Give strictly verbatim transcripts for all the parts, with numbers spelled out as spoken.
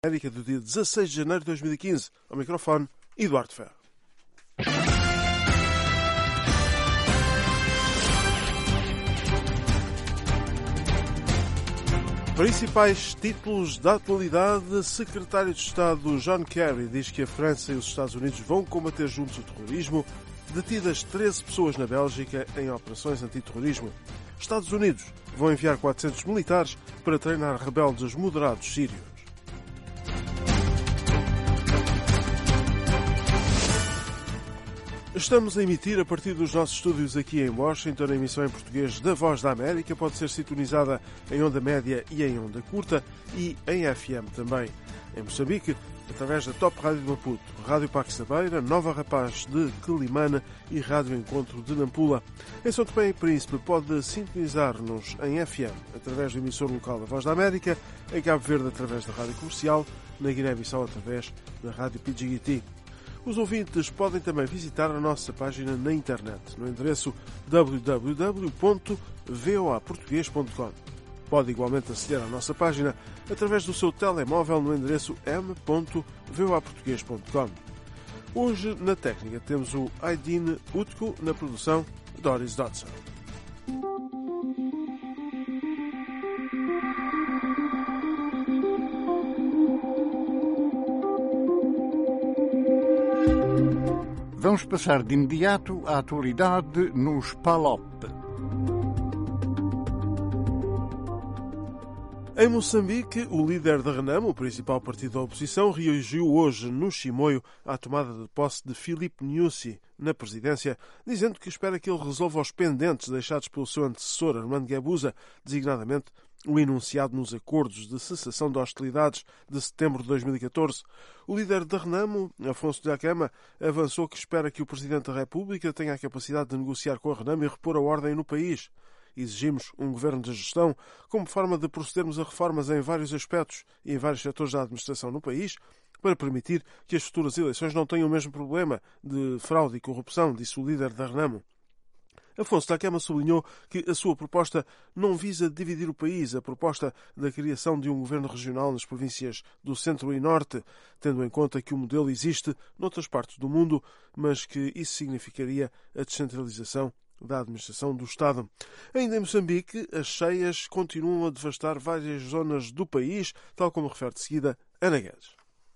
América do dia dezasseis de janeiro de dois mil e quinze. Ao microfone, Eduardo Ferro. Principais títulos da atualidade. Secretário de Estado John Kerry diz que a França e os Estados Unidos vão combater juntos o terrorismo. Detidas treze pessoas na Bélgica em operações antiterrorismo. Estados Unidos vão enviar quatrocentos militares para treinar rebeldes moderados sírios. Estamos a emitir a partir dos nossos estúdios aqui em Washington. A emissão em português da Voz da América pode ser sintonizada em onda média e em onda curta e em F M também. Em Moçambique, através da Top Rádio de Maputo, Rádio Pax da Beira, Nova Rapaz de Quelimane e Rádio Encontro de Nampula. Em São Tomé e Príncipe pode sintonizar-nos em F M através do emissor local da Voz da América, em Cabo Verde através da Rádio Comercial, na Guiné-Bissau através da Rádio Pidjigiti. Os ouvintes podem também visitar a nossa página na internet, no endereço w w w ponto voa português ponto com. Pode igualmente aceder à nossa página através do seu telemóvel no endereço m ponto voa português ponto com. Hoje, na técnica, temos o Aidin Utko, na produção Doris Dodson. Vamos passar de imediato à atualidade nos P A L O P. Em Moçambique, o líder da Renamo, o principal partido da oposição, reagiu hoje no Chimoio à tomada de posse de Filipe Nyusi na presidência, dizendo que espera que ele resolva os pendentes deixados pelo seu antecessor, Armando Guebuza, designadamente o enunciado nos acordos de cessação de hostilidades de setembro de dois mil e catorze. O líder da Renamo, Afonso Dhlakama, avançou que espera que o Presidente da República tenha a capacidade de negociar com a Renamo e repor a ordem no país. Exigimos um governo de gestão como forma de procedermos a reformas em vários aspectos e em vários setores da administração no país para permitir que as futuras eleições não tenham o mesmo problema de fraude e corrupção, disse o líder da Renamo. Afonso Dhlakama sublinhou que a sua proposta não visa dividir o país, a proposta da criação de um governo regional nas províncias do Centro e Norte, tendo em conta que o modelo existe noutras partes do mundo, mas que isso significaria a descentralização da administração do Estado. Ainda em Moçambique, as cheias continuam a devastar várias zonas do país, tal como refere de seguida Ana Guedes.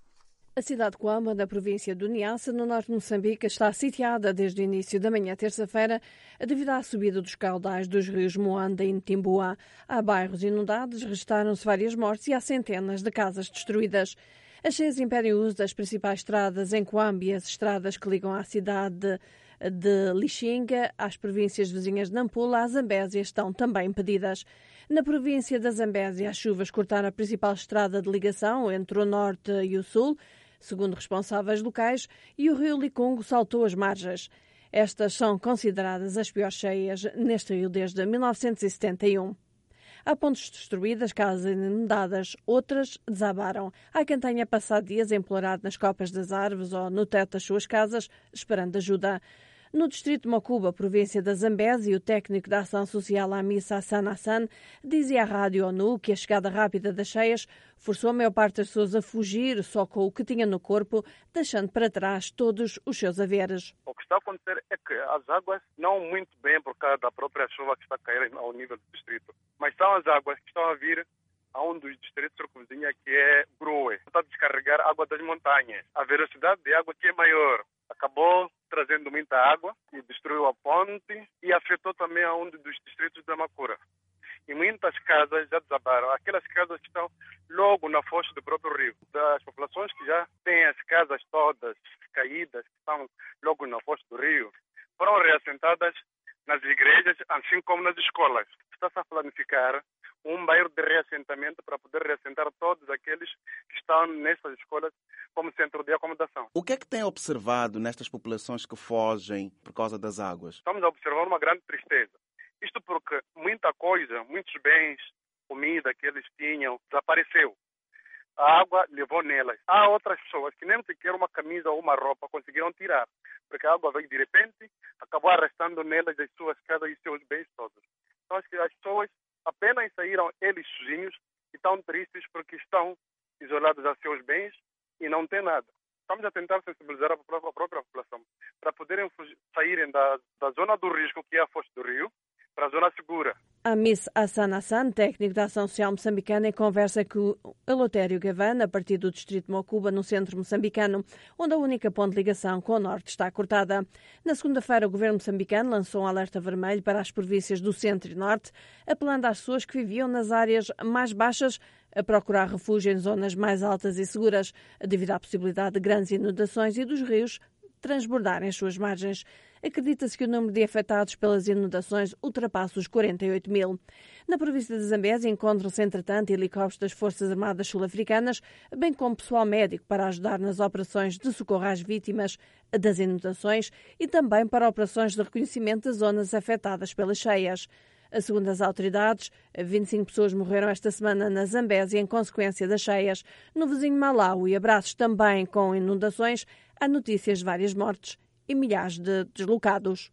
A cidade de Coamba, da província do Niassa, no norte de Moçambique, está sitiada desde o início da manhã terça-feira devido à subida dos caudais dos rios Moanda e Ntimboa. Há bairros inundados, registaram-se várias mortes e há centenas de casas destruídas. As cheias impedem o uso das principais estradas em Coamba e as estradas que ligam à cidade de Lixinga, às províncias vizinhas de Nampula, à Zambésia, estão também impedidas. Na província da Zambésia, as chuvas cortaram a principal estrada de ligação entre o norte e o sul, segundo responsáveis locais, e o rio Licungo saltou as margens. Estas são consideradas as piores cheias neste rio desde mil novecentos e setenta e um. Há pontes destruídas, casas inundadas, outras desabaram. Há quem tenha passado dias implorado nas copas das árvores ou no teto das suas casas, esperando ajuda. No distrito de Mocuba, província da Zambésia, o técnico da Ação Social Amissa Hassan Hassan dizia à Rádio ONU que a chegada rápida das cheias forçou a maior parte das pessoas a fugir só com o que tinha no corpo, deixando para trás todos os seus haveres. O que está a acontecer é que as águas, não muito bem por causa da própria chuva que está a cair ao nível do distrito, mas são as águas que estão a vir a um dos distritos circunvizinhos, que é Groe. Está a descarregar água das montanhas. A velocidade de água que é maior. Acabou trazendo muita água e destruiu a ponte e afetou também a um dos distritos da Macura. E muitas casas já desabaram. Aquelas casas que estão logo na foz do próprio rio. Das populações que já têm as casas todas caídas, que estão logo na foz do rio, foram reassentadas nas igrejas, assim como nas escolas. Está-se a planificar um bairro de reassentamento para poder reassentar todos aqueles que estão nessas escolas como centro de acomodação. O que é que tem observado nestas populações que fogem por causa das águas? Estamos a observar uma grande tristeza. Isto porque muita coisa, muitos bens, comida que eles tinham, desapareceu. A água levou nelas. Há outras pessoas que nem sequer uma camisa ou uma roupa conseguiram tirar, porque a água veio de repente, acabou arrastando nelas as suas casas e seus bens todos. Então acho que as pessoas apenas saíram eles sozinhos e estão tristes porque estão isolados a seus bens e não têm nada. Estamos a tentar sensibilizar a própria, a própria população para poderem fugir, saírem da, da zona do risco, que é a foz do rio, para a zona segura. Amis Hassan Hassan, técnico da Ação Social Moçambicana, em conversa com o Eleutério Gavan, a partir do distrito de Mocuba, no centro moçambicano, onde a única ponte de ligação com o norte está cortada. Na segunda-feira, o governo moçambicano lançou um alerta vermelho para as províncias do centro e norte, apelando às pessoas que viviam nas áreas mais baixas a procurar refúgio em zonas mais altas e seguras, devido à possibilidade de grandes inundações e dos rios transbordarem as suas margens. Acredita-se que o número de afetados pelas inundações ultrapassa os quarenta e oito mil. Na província de Zambésia encontram-se, entretanto, helicópteros das Forças Armadas Sul-Africanas, bem como pessoal médico para ajudar nas operações de socorro às vítimas das inundações e também para operações de reconhecimento das zonas afetadas pelas cheias. Segundo as autoridades, vinte e cinco pessoas morreram esta semana na Zambésia em consequência das cheias. No vizinho Malawi, abraços também com inundações, há notícias de várias mortes e milhares de deslocados.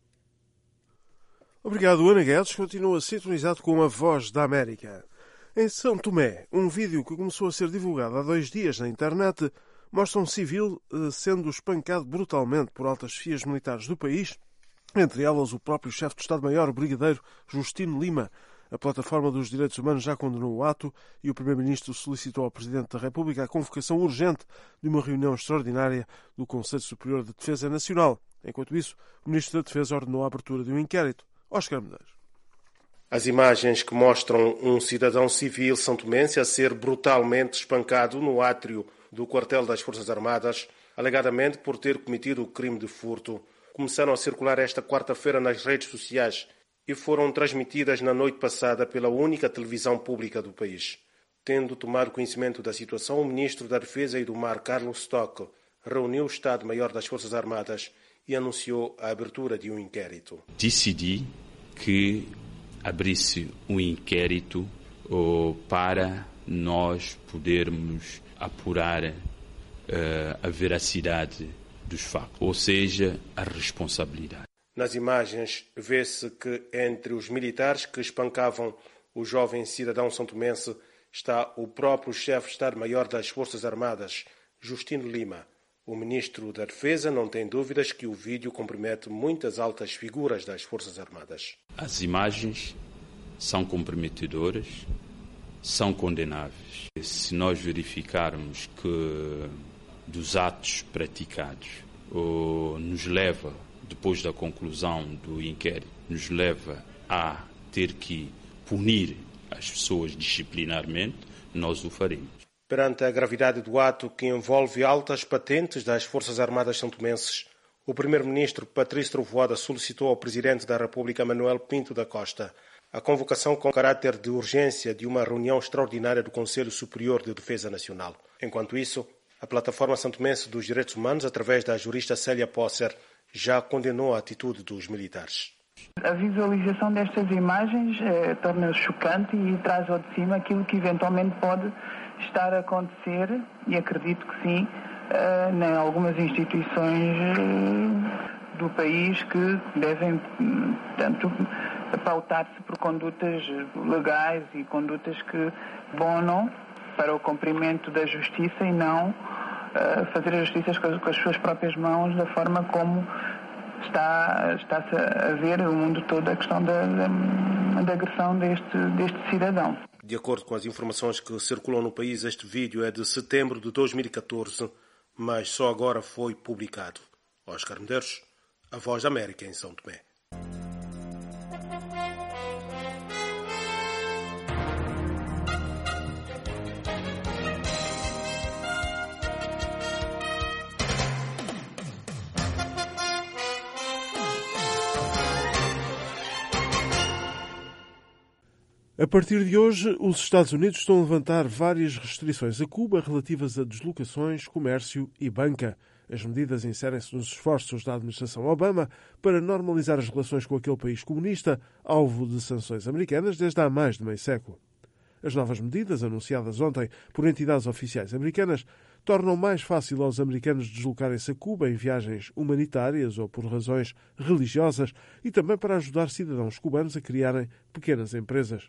Obrigado, Ana Guedes. Continua sintonizado com a Voz da América. Em São Tomé, um vídeo que começou a ser divulgado há dois dias na internet mostra um civil sendo espancado brutalmente por altas chefias militares do país, entre elas o próprio chefe de Estado-Maior, o brigadeiro Justino Lima. A Plataforma dos Direitos Humanos já condenou o ato e o Primeiro-Ministro solicitou ao Presidente da República a convocação urgente de uma reunião extraordinária do Conselho Superior de Defesa Nacional. Enquanto isso, o Ministro da Defesa ordenou a abertura de um inquérito. Óscar Medeiros. As imagens que mostram um cidadão civil santomense a ser brutalmente espancado no átrio do quartel das Forças Armadas, alegadamente por ter cometido o crime de furto, começaram a circular esta quarta-feira nas redes sociais e foram transmitidas na noite passada pela única televisão pública do país. Tendo tomado conhecimento da situação, o Ministro da Defesa e do Mar, Carlos Stock, reuniu o Estado-Maior das Forças Armadas e anunciou a abertura de um inquérito. Decidi que abrisse um inquérito oh, para nós podermos apurar uh, a veracidade dos factos, ou seja, a responsabilidade. Nas imagens vê-se que entre os militares que espancavam o jovem cidadão santomense está o próprio chefe de Estado-Maior das Forças Armadas, Justino Lima. O Ministro da Defesa não tem dúvidas que o vídeo compromete muitas altas figuras das Forças Armadas. As imagens são comprometedoras, são condenáveis. Se nós verificarmos que dos atos praticados ou nos leva, depois da conclusão do inquérito, nos leva a ter que punir as pessoas disciplinarmente, nós o faremos. Perante a gravidade do ato que envolve altas patentes das Forças Armadas santomenses, o Primeiro-Ministro Patrício Trovoada solicitou ao Presidente da República, Manuel Pinto da Costa, a convocação com caráter de urgência de uma reunião extraordinária do Conselho Superior de Defesa Nacional. Enquanto isso, a Plataforma Santomense dos Direitos Humanos, através da jurista Célia Posser, já condenou a atitude dos militares. A visualização destas imagens eh, torna chocante e traz ao de cima aquilo que eventualmente pode estar a acontecer, e acredito que sim, eh, em algumas instituições eh, do país que devem, tanto pautar-se por condutas legais e condutas que bonam para o cumprimento da justiça e não uh, fazer a justiça com as, com as suas próprias mãos, da forma como está, está-se a ver o mundo todo a questão da, da, da agressão deste, deste cidadão. De acordo com as informações que circulam no país, este vídeo é de setembro de dois mil e catorze, mas só agora foi publicado. Óscar Medeiros, a Voz da América em São Tomé. A partir de hoje, os Estados Unidos estão a levantar várias restrições a Cuba relativas a deslocações, comércio e banca. As medidas inserem-se nos esforços da administração Obama para normalizar as relações com aquele país comunista, alvo de sanções americanas desde há mais de meio século. As novas medidas, anunciadas ontem por entidades oficiais americanas, tornam mais fácil aos americanos deslocarem-se a Cuba em viagens humanitárias ou por razões religiosas e também para ajudar cidadãos cubanos a criarem pequenas empresas.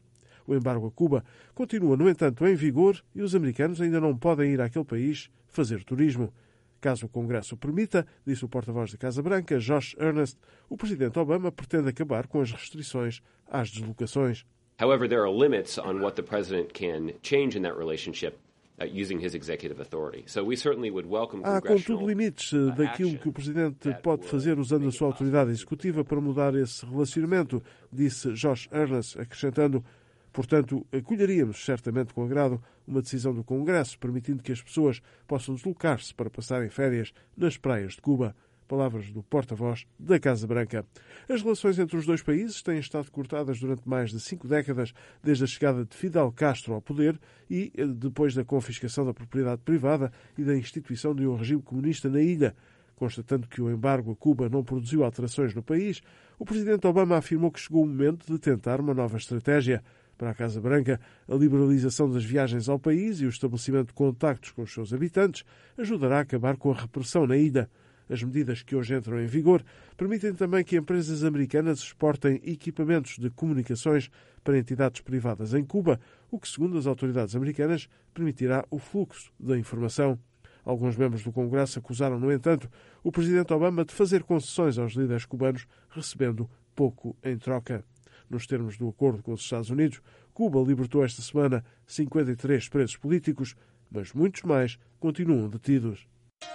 O embargo a Cuba continua, no entanto, em vigor e os americanos ainda não podem ir àquele país fazer turismo. Caso o Congresso o permita, disse o porta-voz da Casa Branca, Josh Earnest, o presidente Obama pretende acabar com as restrições às deslocações. However, there are limits on what the president can change in that relationship uh, using his executive authority. So we certainly would welcome Há, contudo, limites daquilo que o presidente pode fazer usando a sua autoridade executiva para mudar esse relacionamento, disse Josh Earnest, acrescentando: portanto, acolheríamos certamente com agrado uma decisão do Congresso permitindo que as pessoas possam deslocar-se para passarem férias nas praias de Cuba. Palavras do porta-voz da Casa Branca. As relações entre os dois países têm estado cortadas durante mais de cinco décadas, desde a chegada de Fidel Castro ao poder e depois da confiscação da propriedade privada e da instituição de um regime comunista na ilha. Constatando que o embargo a Cuba não produziu alterações no país, o presidente Obama afirmou que chegou o momento de tentar uma nova estratégia. Para a Casa Branca, a liberalização das viagens ao país e o estabelecimento de contactos com os seus habitantes ajudará a acabar com a repressão na ilha. As medidas que hoje entram em vigor permitem também que empresas americanas exportem equipamentos de comunicações para entidades privadas em Cuba, o que, segundo as autoridades americanas, permitirá o fluxo da informação. Alguns membros do Congresso acusaram, no entanto, o presidente Obama de fazer concessões aos líderes cubanos, recebendo pouco em troca. Nos termos do acordo com os Estados Unidos, Cuba libertou esta semana cinquenta e três presos políticos, mas muitos mais continuam detidos.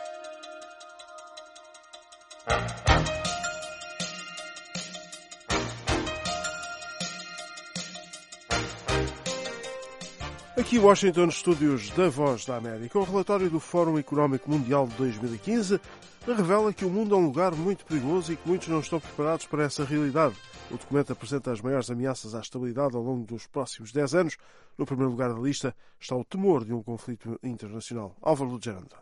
Aqui em Washington, estúdios da Voz da América. O relatório do Fórum Económico Mundial de dois mil e quinze revela que o mundo é um lugar muito perigoso e que muitos não estão preparados para essa realidade. O documento apresenta as maiores ameaças à estabilidade ao longo dos próximos dez anos. No primeiro lugar da lista está o temor de um conflito internacional. Álvaro Lugero Andrade.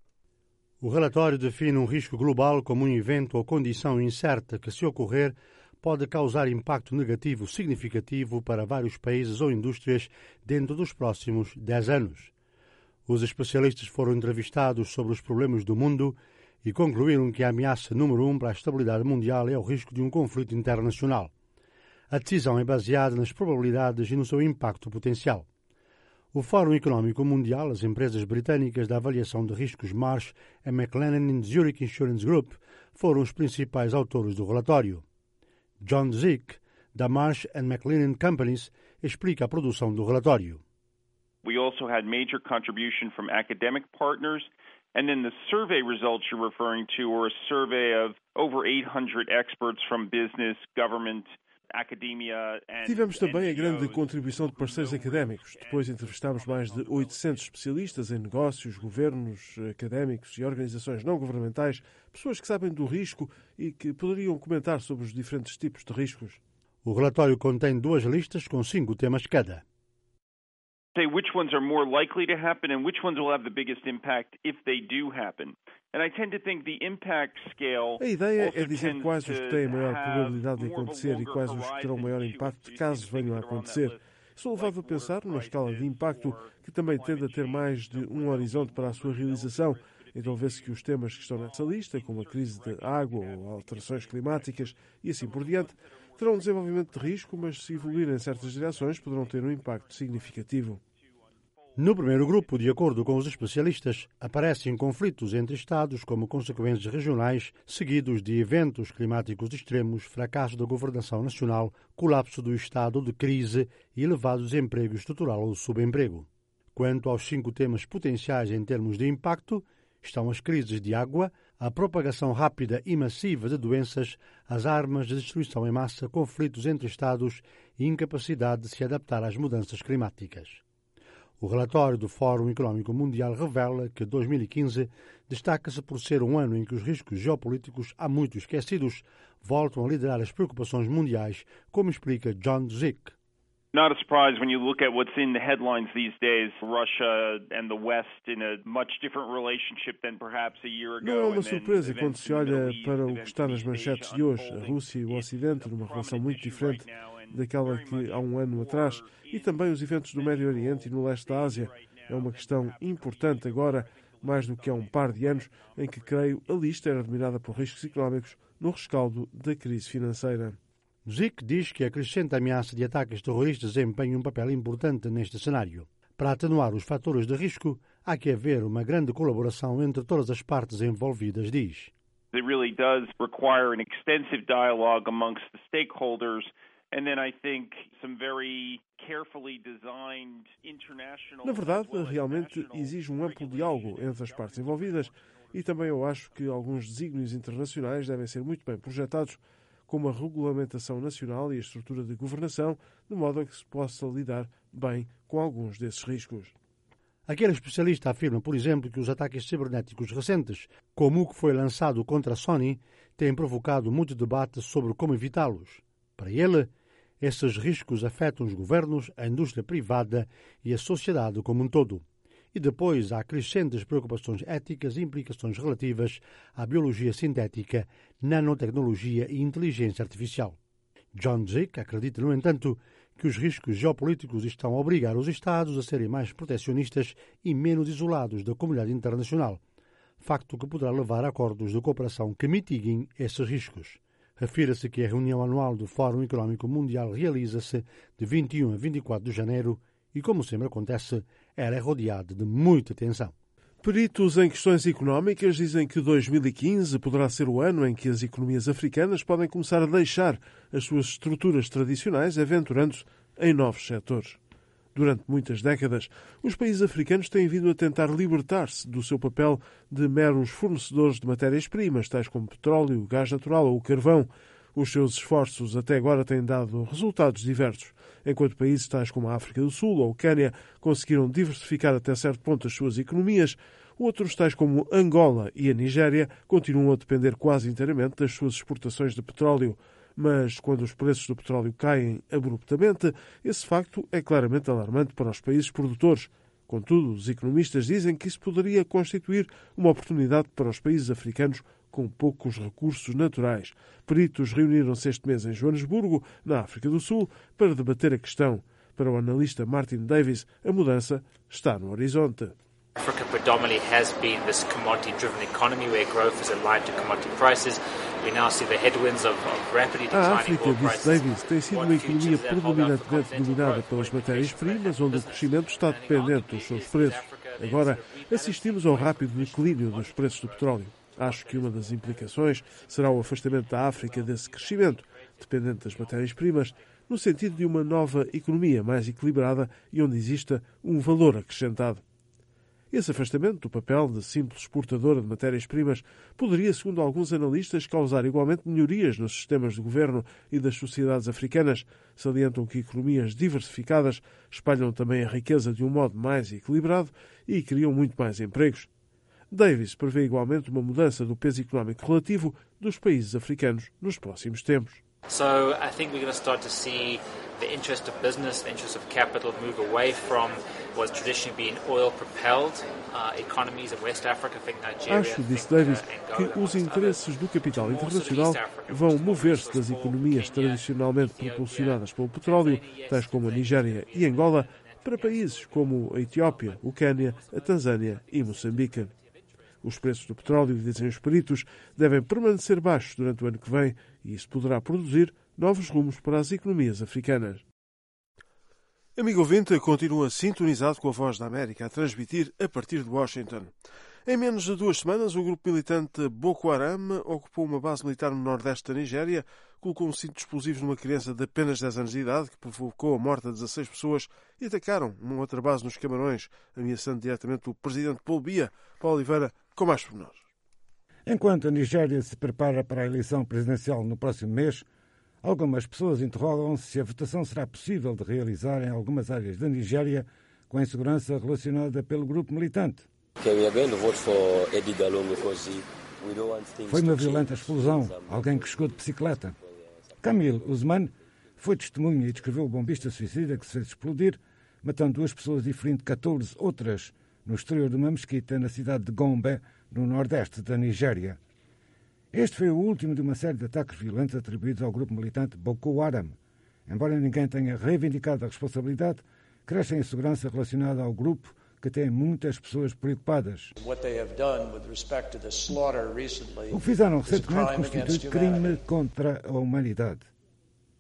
O relatório define um risco global como um evento ou condição incerta que, se ocorrer, pode causar impacto negativo significativo para vários países ou indústrias dentro dos próximos dez anos. Os especialistas foram entrevistados sobre os problemas do mundo e concluíram que a ameaça número um para a estabilidade mundial é o risco de um conflito internacional. A decisão é baseada nas probabilidades e no seu impacto potencial. O Fórum Económico Mundial, as empresas britânicas da avaliação de riscos Marsh e McLennan Zurich Insurance Group foram os principais autores do relatório. John Zick, da Marsh and McLennan Companies, explica a produção do relatório. We also had major contribution from academic partners, and then the survey results you're referring to were a survey of over eight hundred experts from business, government, academia and Tivemos também a grande contribuição de parceiros académicos. Depois entrevistámos mais de oitocentos especialistas em negócios, governos, académicos e organizações não governamentais, pessoas que sabem do risco e que poderiam comentar sobre os diferentes tipos de riscos. O relatório contém duas listas com cinco temas cada. Say which ones are more likely to happen and which ones will have the biggest impact if they do happen. And I tend to think the impact scale. A ideia é dizer quais os que têm maior probabilidade de acontecer e quais os que terão maior impacto caso venham a acontecer. Sou levado a pensar numa escala de impacto que também tende a ter mais de um horizonte para a sua realização. Então vê-se que os temas que estão nessa lista, como a crise de água ou alterações climáticas e assim por diante, terão um desenvolvimento de risco, mas se evoluírem em certas direções poderão ter um impacto significativo. No primeiro grupo, de acordo com os especialistas, aparecem conflitos entre Estados como consequências regionais, seguidos de eventos climáticos extremos, fracasso da governação nacional, colapso do estado de crise e elevado desemprego estrutural ou subemprego. Quanto aos cinco temas potenciais em termos de impacto, estão as crises de água, a propagação rápida e massiva de doenças, as armas de destruição em massa, conflitos entre Estados e incapacidade de se adaptar às mudanças climáticas. O relatório do Fórum Económico Mundial revela que dois mil e quinze destaca-se por ser um ano em que os riscos geopolíticos, há muito esquecidos, voltam a liderar as preocupações mundiais, como explica John Zick. Not a surprise when you look at what's in the headlines these days. Russia and the West in a much different relationship than perhaps a year ago. Não é uma surpresa quando se olha para o que está nas manchetes de hoje. A Rússia e o Ocidente numa relação muito diferente daquela que há um ano atrás, e também os eventos do Médio Oriente e no leste da Ásia. É uma questão importante agora, mais do que há um par de anos, em que, creio, a lista era dominada por riscos económicos no rescaldo da crise financeira. Zic diz que a crescente ameaça de ataques terroristas desempenha um papel importante neste cenário. Para atenuar os fatores de risco, há que haver uma grande colaboração entre todas as partes envolvidas, diz. It really does require an extensive dialogue amongst the stakeholders, and then I think some very carefully designed international... Na verdade, realmente exige um amplo diálogo entre as partes envolvidas e também eu acho que alguns desígnios internacionais devem ser muito bem projetados, como a regulamentação nacional e a estrutura de governação, de modo a que se possa lidar bem com alguns desses riscos. Aquele especialista afirma, por exemplo, que os ataques cibernéticos recentes, como o que foi lançado contra a Sony, têm provocado muito debate sobre como evitá-los. Para ele, esses riscos afetam os governos, a indústria privada e a sociedade como um todo. E depois há crescentes preocupações éticas e implicações relativas à biologia sintética, nanotecnologia e inteligência artificial. John Zick acredita, no entanto, que os riscos geopolíticos estão a obrigar os Estados a serem mais protecionistas e menos isolados da comunidade internacional, facto que poderá levar a acordos de cooperação que mitiguem esses riscos. Refira-se que a reunião anual do Fórum Económico Mundial realiza-se de vinte e um a vinte e quatro de janeiro e, como sempre acontece, ela é rodeada de muita tensão. Peritos em questões económicas dizem que dois mil e quinze poderá ser o ano em que as economias africanas podem começar a deixar as suas estruturas tradicionais, aventurando-se em novos setores. Durante muitas décadas, os países africanos têm vindo a tentar libertar-se do seu papel de meros fornecedores de matérias-primas, tais como petróleo, gás natural ou carvão. Os seus esforços até agora têm dado resultados diversos, enquanto países tais como a África do Sul ou o Quênia conseguiram diversificar até certo ponto as suas economias, outros tais como Angola e a Nigéria continuam a depender quase inteiramente das suas exportações de petróleo. Mas quando os preços do petróleo caem abruptamente, esse facto é claramente alarmante para os países produtores. Contudo, os economistas dizem que isso poderia constituir uma oportunidade para os países africanos com poucos recursos naturais. Peritos reuniram-se este mês em Joanesburgo, na África do Sul, para debater a questão. Para o analista Martin Davis, a mudança está no horizonte. Africa predominantly has been this commodity-driven economy where growth is aligned to commodity prices. We now see the headwinds of, of rapidly declining A África, oil disse prices. Davis, tem sido uma economia predominantemente dominada pelas matérias-primas, onde o crescimento está dependente dos seus preços. Agora, assistimos ao rápido declínio dos preços do petróleo. Acho que uma das implicações será o afastamento da África desse crescimento, dependente das matérias-primas, no sentido de uma nova economia mais equilibrada e onde exista um valor acrescentado. Esse afastamento do papel de simples exportadora de matérias-primas poderia, segundo alguns analistas, causar igualmente melhorias nos sistemas de governo e das sociedades africanas. Salientam que economias diversificadas espalham também a riqueza de um modo mais equilibrado e criam muito mais empregos. Davis prevê igualmente uma mudança do peso económico relativo dos países africanos nos próximos tempos. So I think we're going to start to see the interest of business, the interest of capital move away from what's traditionally been oil-propelled uh, economies in West Africa. I think Nigeria, Acho, disse Davis, que os interesses do capital internacional vão mover-se das economias tradicionalmente propulsionadas pelo petróleo, tais como a Nigéria e Angola, para países como a Etiópia, o Quênia, a Tanzânia e Moçambique. Os preços do petróleo, dizem os peritos, devem permanecer baixos durante o ano que vem e isso poderá produzir novos rumos para as economias africanas. Amigo ouvinte, continua sintonizado com a Voz da América a transmitir a partir de Washington. Em menos de duas semanas, o grupo militante Boko Haram ocupou uma base militar no nordeste da Nigéria, colocou um cinto de explosivos numa criança de apenas dez anos de idade, que provocou a morte de dezasseis pessoas, e atacaram uma outra base nos Camarões, ameaçando diretamente o presidente Paul Biya. Paulo Oliveira, com mais pormenores. Enquanto a Nigéria se prepara para a eleição presidencial no próximo mês, algumas pessoas interrogam-se se a votação será possível de realizar em algumas áreas da Nigéria com a insegurança relacionada pelo grupo militante. Foi uma violenta explosão, alguém que chegou de bicicleta. Camille Ousmane foi testemunha e descreveu o bombista suicida que se fez explodir, matando duas pessoas e ferindo catorze outras no exterior de uma mesquita na cidade de Gombe, no nordeste da Nigéria. Este foi o último de uma série de ataques violentos atribuídos ao grupo militante Boko Haram. Embora ninguém tenha reivindicado a responsabilidade, cresce a insegurança relacionada ao grupo, que tem muitas pessoas preocupadas. O que fizeram recentemente constitui crime contra a humanidade.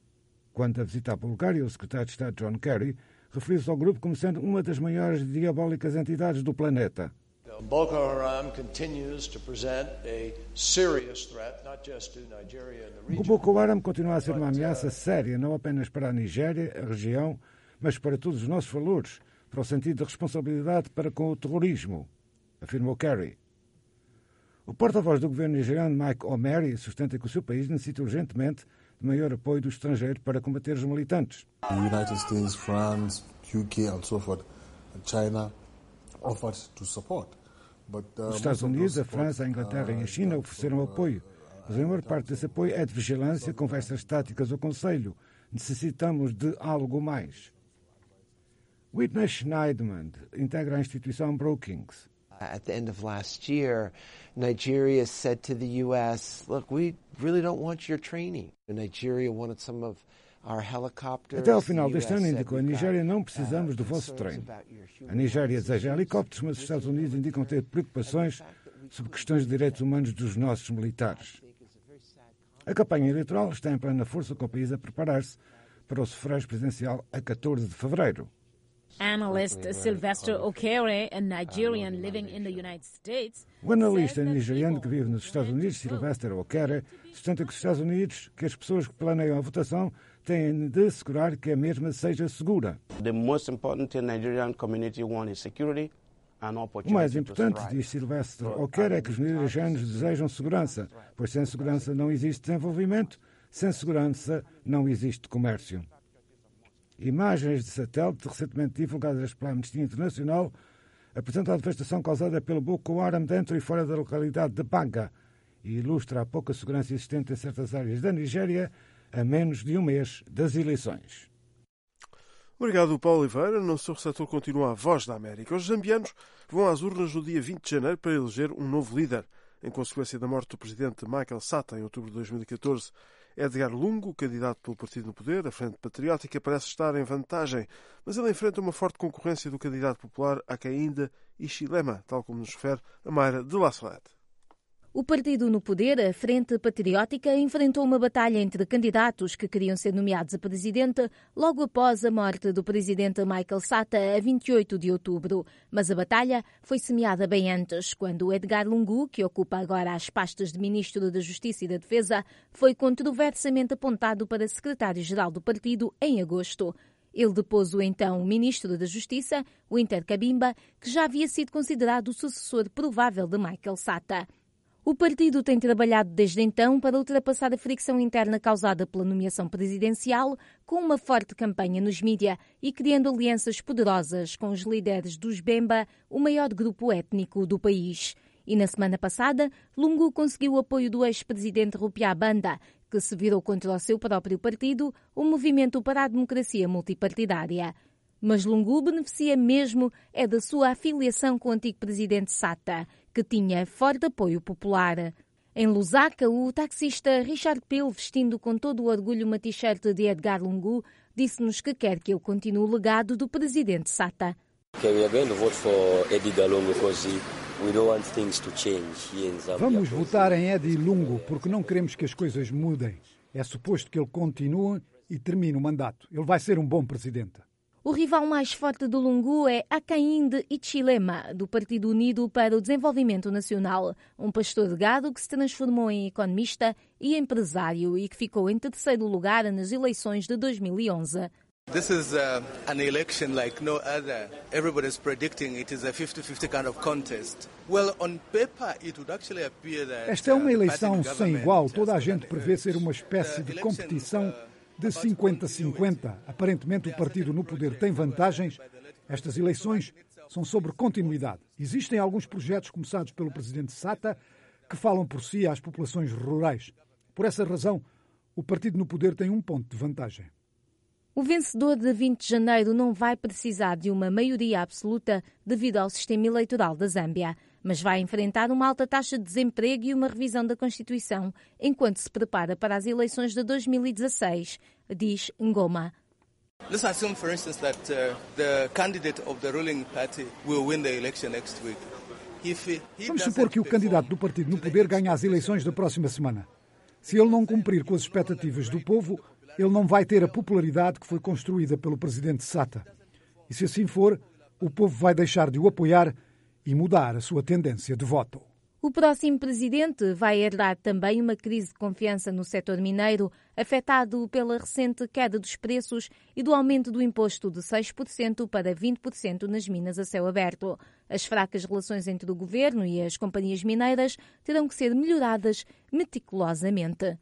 Quanto a visitar a Bulgária, o secretário de Estado John Kerry referiu-se ao grupo como sendo uma das maiores e diabólicas entidades do planeta. Boko Haram continues to present a serious threat not just to Nigeria and the region. O Boko Haram continua a ser uma ameaça séria não apenas para a Nigéria, a região, mas para todos os nossos valores, para o sentido de responsabilidade para com o terrorismo, afirmou Kerry. O porta-voz do governo nigeriano, Mike Omeri, sustenta que o seu país necessita urgentemente de maior apoio do estrangeiro para combater os militantes. The United States, France, U K and so forth, China offered to support. Os Estados Unidos, a França, a Inglaterra e a China ofereceram apoio, mas a maior parte desse apoio é de vigilância, conversas táticas ou conselho. Necessitamos de algo mais. Whitney Schneiderman integra a instituição Brookings. At the end of last year, Nigeria said to the U S, look, we really don't want your training. Nigeria wanted some of our helicopters. Até ao final deste ano, indicou a Nigéria, não precisamos do vosso treino. A Nigéria deseja helicópteros, mas os Estados Unidos indicam ter preocupações sobre questões de direitos humanos dos nossos militares. A campanha eleitoral está em plena força, com o país a preparar-se para o sufrágio presidencial a catorze de fevereiro. Analyst Sylvester Okere, a Nigerian living in the United States, o analista nigeriano que vive nos Estados Unidos, Sylvester Okere, sustenta que os Estados Unidos, que as pessoas que planeiam a votação têm de assegurar que a mesma seja segura. The most important thing Nigerian community want is security. O mais importante, diz Sylvester Okere, é que os nigerianos desejam segurança, pois sem segurança não existe desenvolvimento, sem segurança não existe comércio. Imagens de satélite recentemente divulgadas pela Amnistia Internacional apresentam a devastação causada pelo Boko Haram dentro e fora da localidade de Baga e ilustra a pouca segurança existente em certas áreas da Nigéria a menos de um mês das eleições. Obrigado, Paulo Oliveira. No seu receptor continua a Voz da América. Os zambianos vão às urnas no dia vinte de janeiro para eleger um novo líder, em consequência da morte do presidente Michael Sata em outubro de dois mil e catorze. Edgar Lungu, candidato pelo Partido no Poder, a Frente Patriótica, parece estar em vantagem, mas ele enfrenta uma forte concorrência do candidato popular Hakainde Hichilema, tal como nos refere a Mayra de La Salete. O partido no poder, a Frente Patriótica, enfrentou uma batalha entre candidatos que queriam ser nomeados a presidente logo após a morte do presidente Michael Sata a vinte e oito de outubro. Mas a batalha foi semeada bem antes, quando Edgar Lungu, que ocupa agora as pastas de Ministro da Justiça e da Defesa, foi controversamente apontado para secretário-geral do partido em agosto. Ele depôs o então Ministro da Justiça, Winter Kabimba, que já havia sido considerado o sucessor provável de Michael Sata. O partido tem trabalhado desde então para ultrapassar a fricção interna causada pela nomeação presidencial, com uma forte campanha nos mídia e criando alianças poderosas com os líderes dos Bemba, o maior grupo étnico do país. E na semana passada, Lungu conseguiu o apoio do ex-presidente Rupiah Banda, que se virou contra o seu próprio partido, o Movimento para a Democracia Multipartidária. Mas Lungu beneficia mesmo é da sua afiliação com o antigo presidente Sata, que tinha forte apoio popular. Em Lusaka, o taxista Richard Peel, vestindo com todo o orgulho uma t-shirt de Edgar Lungu, disse-nos que quer que ele continue o legado do presidente Sata. Vamos votar em Eddie Lungu porque não queremos que as coisas mudem. É suposto que ele continue e termine o mandato. Ele vai ser um bom presidente. O rival mais forte do Lungu é Hakainde Hichilema, do Partido Unido para o Desenvolvimento Nacional, um pastor de gado que se transformou em economista e empresário e que ficou em terceiro lugar nas eleições de dois mil e onze. This is uh, an election like no other. Everybody's predicting it is a fifty-fifty kind of contest. Well, on paper it would actually appear that Esta é uma eleição sem igual. Toda a gente prevê ser uma espécie de competição de cinquenta a cinquenta. Aparentemente o partido no poder tem vantagens. Estas eleições são sobre continuidade. Existem alguns projetos começados pelo presidente Sata que falam por si às populações rurais. Por essa razão, o partido no poder tem um ponto de vantagem. O vencedor de vinte de janeiro não vai precisar de uma maioria absoluta devido ao sistema eleitoral da Zâmbia, mas vai enfrentar uma alta taxa de desemprego e uma revisão da Constituição enquanto se prepara para as eleições de dois mil e dezasseis, diz Ngoma. Let's assume, for instance, that uh, the candidate of the ruling party will win the election next week. If he Vamos supor que o candidato do partido no poder ganha as eleições da próxima semana. Se ele não cumprir com as expectativas do povo, ele não vai ter a popularidade que foi construída pelo presidente Sata. E se assim for, o povo vai deixar de o apoiar e mudar a sua tendência de voto. O próximo presidente vai herdar também uma crise de confiança no setor mineiro, afetado pela recente queda dos preços e do aumento do imposto de seis por cento para vinte por cento nas minas a céu aberto. As fracas relações entre o governo e as companhias mineiras terão que ser melhoradas meticulosamente.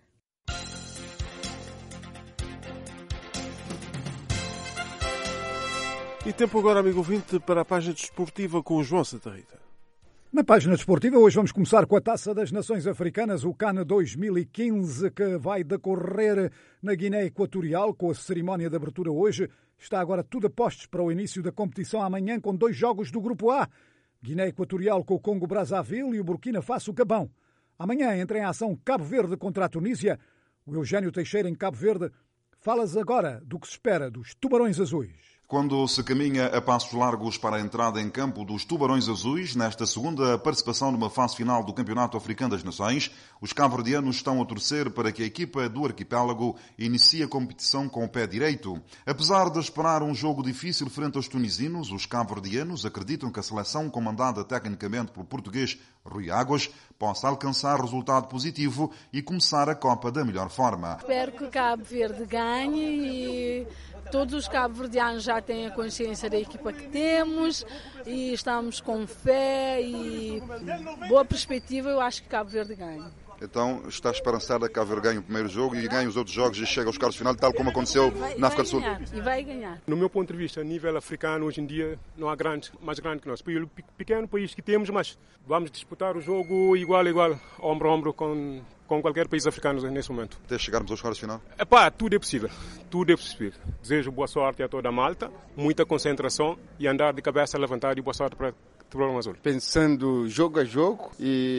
E tempo agora, amigo ouvinte, para a página desportiva com o João Santa Rita. Na página desportiva, hoje vamos começar com a Taça das Nações Africanas, o CAN dois mil e quinze, que vai decorrer na Guiné Equatorial, com a cerimónia de abertura hoje. Está agora tudo a postos para o início da competição amanhã, com dois jogos do Grupo A. Guiné Equatorial com o Congo-Brazzaville e o Burkina Faso-Gabão. Amanhã entra em ação Cabo Verde contra a Tunísia. O Eugênio Teixeira, em Cabo Verde, falas agora do que se espera dos Tubarões Azuis. Quando se caminha a passos largos para a entrada em campo dos Tubarões Azuis, nesta segunda participação numa fase final do Campeonato Africano das Nações, os cabo-verdianos estão a torcer para que a equipa do arquipélago inicie a competição com o pé direito. Apesar de esperar um jogo difícil frente aos tunisinos, os cabo-verdianos acreditam que a seleção, comandada tecnicamente pelo português Rui Águas, possa alcançar resultado positivo e começar a Copa da melhor forma. Espero que Cabo Verde ganhe e todos os cabo-verdianos já têm a consciência da equipa que temos e estamos com fé e boa perspectiva. Eu acho que Cabo Verde ganha. Então está esperançada que Cabo Verde ganhe o primeiro jogo e ganhe os outros jogos e chega aos quartos de final, tal como aconteceu vai, na África do Sul. Ganhar, e vai ganhar. No meu ponto de vista, a nível africano, hoje em dia, não há grande, mais grande que nós. Pelo pequeno país que temos, mas vamos disputar o jogo igual a igual, ombro a ombro com, com qualquer país africano nesse momento. Até chegarmos aos quartos de final? Epá, tudo é possível. Tudo é possível. Desejo boa sorte a toda a malta, muita concentração e andar de cabeça levantada e boa sorte para Tubarão Azul. Pensando jogo a jogo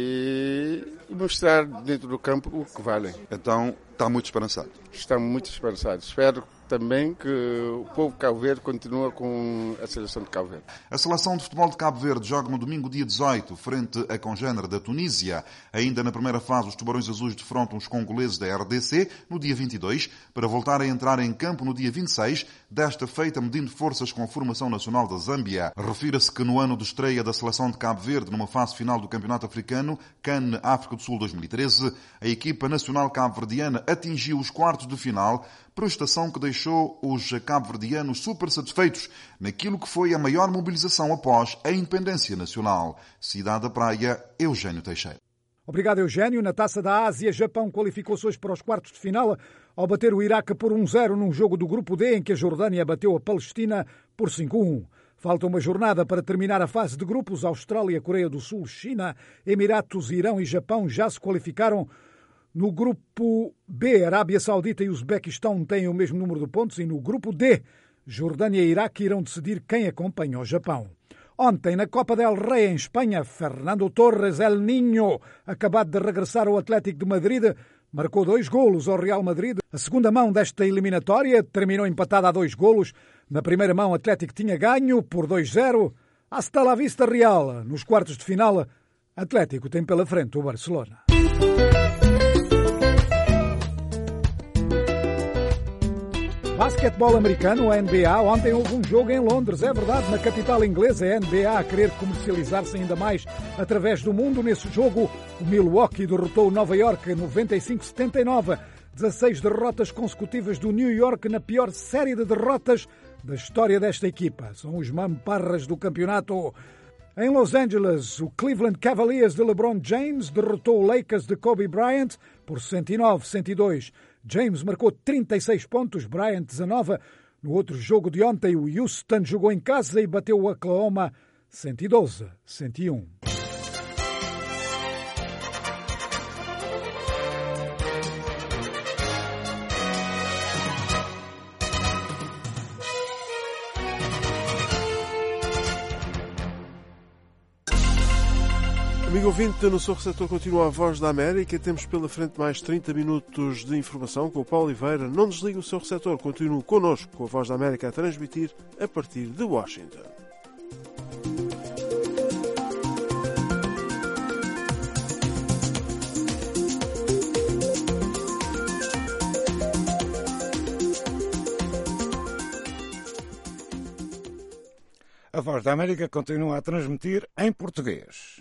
e mostrar dentro do campo o que valem. Então, está muito esperançado? Está muito esperançado. Espero também que o povo de Cabo Verde continue com a seleção de Cabo Verde. A seleção de futebol de Cabo Verde joga no domingo, dia dezoito, frente à congénere da Tunísia. Ainda na primeira fase, os Tubarões Azuis defrontam os congoleses da R D C no dia vinte e dois, para voltar a entrar em campo no dia vinte e seis, desta feita medindo forças com a formação nacional da Zâmbia. Refira-se que no ano de estreia da seleção de Cabo Verde, numa fase final do Campeonato Africano, CAN África do Sul dois mil e treze, a equipa nacional cabo-verdiana atingiu os quartos de final, prestação que deixou os cabo-verdianos super satisfeitos naquilo que foi a maior mobilização após a independência nacional. Cidade da Praia, Eugênio Teixeira. Obrigado, Eugênio. Na Taça da Ásia, Japão qualificou-se hoje para os quartos de final ao bater o Iraque por um zero num jogo do Grupo D, em que a Jordânia bateu a Palestina por cinco a um. Falta uma jornada para terminar a fase de grupos. Austrália, Coreia do Sul, China, Emiratos, Irão e Japão já se qualificaram. No Grupo B, Arábia Saudita e Uzbequistão têm o mesmo número de pontos e no Grupo D, Jordânia e Iraque irão decidir quem acompanha o Japão. Ontem, na Copa del Rey, em Espanha, Fernando Torres, El Niño, acabado de regressar ao Atlético de Madrid, marcou dois golos ao Real Madrid. A segunda mão desta eliminatória terminou empatada a dois golos. Na primeira mão, o Atlético tinha ganho por dois a zero. Hasta la vista, Real. Nos quartos de final, Atlético tem pela frente o Barcelona. Basquetebol americano, a N B A. Ontem houve um jogo em Londres, é verdade, na capital inglesa. A N B A a querer comercializar-se ainda mais através do mundo. Nesse jogo, o Milwaukee derrotou o Nova York noventa e cinco a setenta e nove. dezasseis derrotas consecutivas do New York na pior série de derrotas da história desta equipa. São os mamparras do campeonato. Em Los Angeles, o Cleveland Cavaliers de LeBron James derrotou o Lakers de Kobe Bryant por cento e nove a cento e dois. James marcou trinta e seis pontos, Bryant dezanove. No outro jogo de ontem, o Houston jogou em casa e bateu o Oklahoma cento e doze a cento e um. Amigo ouvinte, no seu receptor continua a Voz da América. Temos pela frente mais trinta minutos de informação com o Paulo Oliveira. Não desligue o seu receptor, continue connosco com a Voz da América a transmitir a partir de Washington. A Voz da América continua a transmitir em português.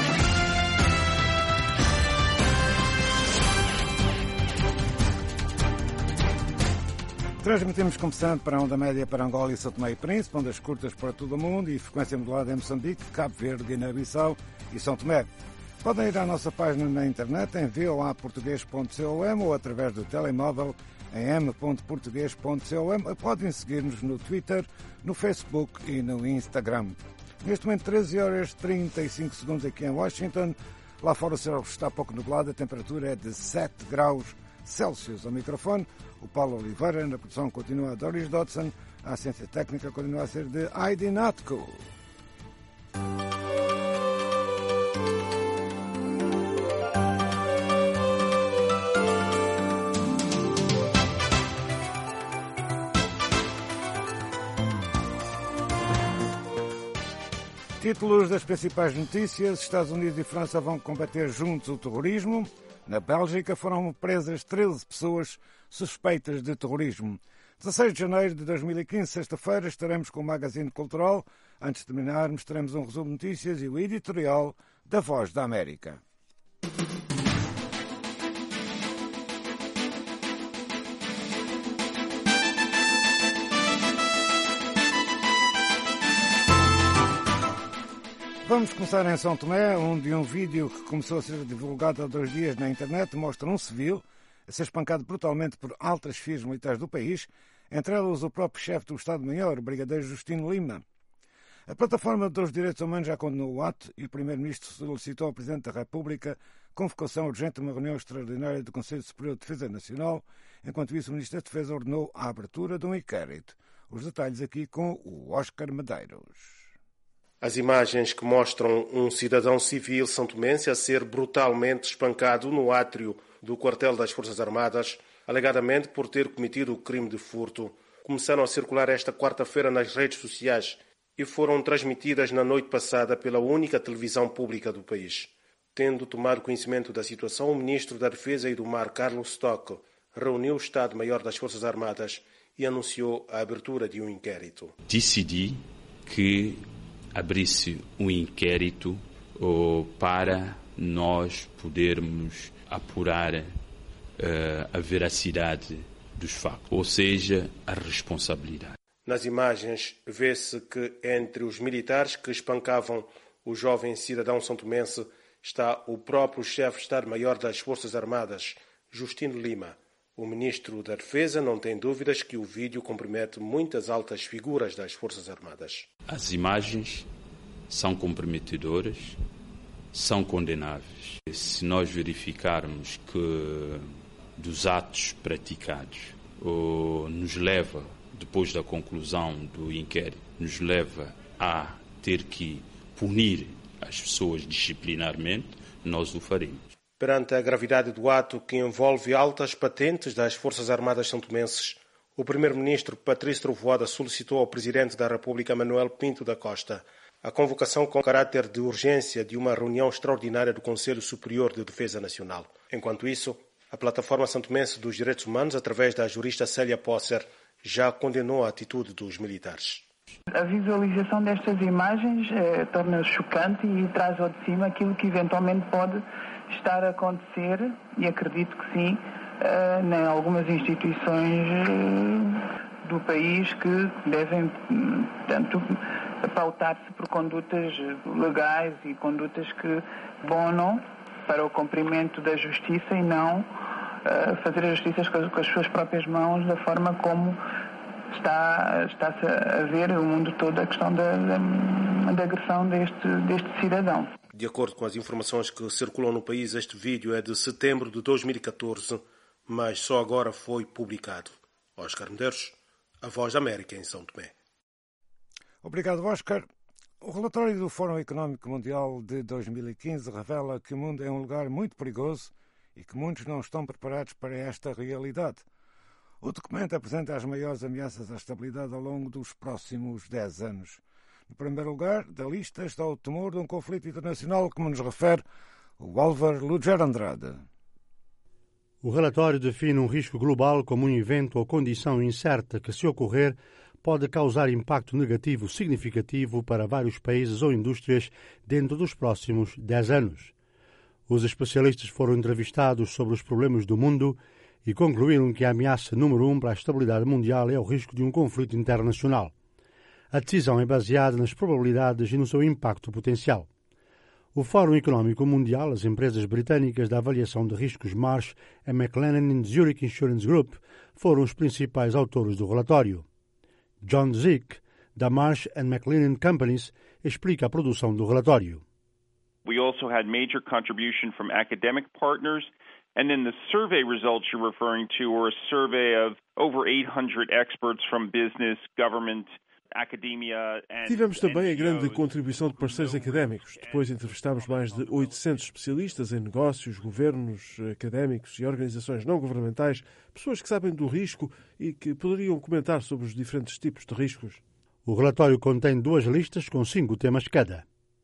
Transmitimos começando para a onda média para Angola e São Tomé e Príncipe, ondas curtas para todo o mundo e frequência modulada em Moçambique, Cabo Verde, Guiné-Bissau e São Tomé. Podem ir à nossa página na internet em v o a português ponto com ou através do telemóvel em m ponto português ponto com. Podem seguir-nos no Twitter, no Facebook e no Instagram. Neste momento, treze horas e trinta e cinco segundos aqui em Washington. Lá fora o céu está pouco nublado, a temperatura é de sete graus Celsius. Ao microfone, o Paulo Oliveira, na produção continua a Doris Dodson, a assistência técnica continua a ser de Heidi Natko. Títulos das principais notícias: Estados Unidos e França vão combater juntos o terrorismo. Na Bélgica foram presas treze pessoas suspeitas de terrorismo. dezasseis de janeiro de dois mil e quinze, sexta-feira, estaremos com o Magazine Cultural. Antes de terminarmos, teremos um resumo de notícias e o editorial da Voz da América. Vamos começar em São Tomé, onde um vídeo que começou a ser divulgado há dois dias na internet mostra um civil a ser espancado brutalmente por altas chefias militares do país, entre elas o próprio chefe do Estado-Maior, o brigadeiro Justino Lima. A Plataforma dos Direitos Humanos já condenou o ato e o Primeiro-Ministro solicitou ao Presidente da República convocação urgente de uma reunião extraordinária do Conselho Superior de Defesa Nacional. Enquanto isso, o Ministro da Defesa ordenou a abertura de um inquérito. Os detalhes aqui com o Oscar Medeiros. As imagens que mostram um cidadão civil santomense a ser brutalmente espancado no átrio do quartel das Forças Armadas, alegadamente por ter cometido o crime de furto, começaram a circular esta quarta-feira nas redes sociais e foram transmitidas na noite passada pela única televisão pública do país. Tendo tomado conhecimento da situação, o Ministro da Defesa e do Mar, Carlos Stock, reuniu o Estado-Maior das Forças Armadas e anunciou a abertura de um inquérito. Decidi que abrisse um inquérito oh, para nós podermos apurar uh, a veracidade dos factos, ou seja, a responsabilidade. Nas imagens vê-se que entre os militares que espancavam o jovem cidadão santomense está o próprio chefe de Estado-Maior das Forças Armadas, Justino Lima. O Ministro da Defesa não tem dúvidas que o vídeo compromete muitas altas figuras das Forças Armadas. As imagens são comprometedoras, são condenáveis. Se nós verificarmos que dos atos praticados ou nos leva, depois da conclusão do inquérito, nos leva a ter que punir as pessoas disciplinarmente, nós o faremos. Perante a gravidade do ato que envolve altas patentes das Forças Armadas santomenses, o Primeiro-Ministro Patrício Trovoada solicitou ao Presidente da República, Manuel Pinto da Costa, a convocação com caráter de urgência de uma reunião extraordinária do Conselho Superior de Defesa Nacional. Enquanto isso, a Plataforma Santomense dos Direitos Humanos, através da jurista Célia Posser, já condenou a atitude dos militares. A visualização destas imagens eh, torna-se chocante e traz ao de cima aquilo que eventualmente pode estar a acontecer, e acredito que sim, uh, em algumas instituições uh, do país que devem, portanto, pautar-se por condutas legais e condutas que abonam para o cumprimento da justiça e não uh, fazer a justiça com, com as suas próprias mãos, da forma como está, está-se a ver o mundo todo a questão da, da, da agressão deste, deste cidadão. De acordo com as informações que circulam no país, este vídeo é de setembro de dois mil e catorze, mas só agora foi publicado. Oscar Medeiros, a Voz da América em São Tomé. Obrigado, Oscar. O relatório do Fórum Económico Mundial de dois mil e quinze revela que o mundo é um lugar muito perigoso e que muitos não estão preparados para esta realidade. O documento apresenta as maiores ameaças à estabilidade ao longo dos próximos dez anos. No primeiro lugar da lista está o temor de um conflito internacional, como nos refere o Álvaro Luger Andrade. O relatório define um risco global como um evento ou condição incerta que, se ocorrer, pode causar impacto negativo significativo para vários países ou indústrias dentro dos próximos dez anos. Os especialistas foram entrevistados sobre os problemas do mundo e concluíram que a ameaça número um para a estabilidade mundial é o risco de um conflito internacional. A decisão é baseada nas probabilidades e no seu impacto potencial. O Fórum Económico Mundial, as empresas britânicas da avaliação de riscos Marsh, a McLennan Zurich Insurance Group, foram os principais autores do relatório. John Zick, da Marsh and McLennan Companies, explica a produção do relatório. We also had major contribution from academic partners, and then the survey results you're referring to were a survey of over eight hundred experts from business, government, academia and Tivemos também a grande contribuição de parceiros académicos. Depois entrevistámos mais de oitocentos especialistas em negócios, governos, académicos e organizações não governamentais, pessoas que sabem do risco e que poderiam comentar sobre os diferentes tipos de riscos. O relatório contém duas listas com cinco temas cada.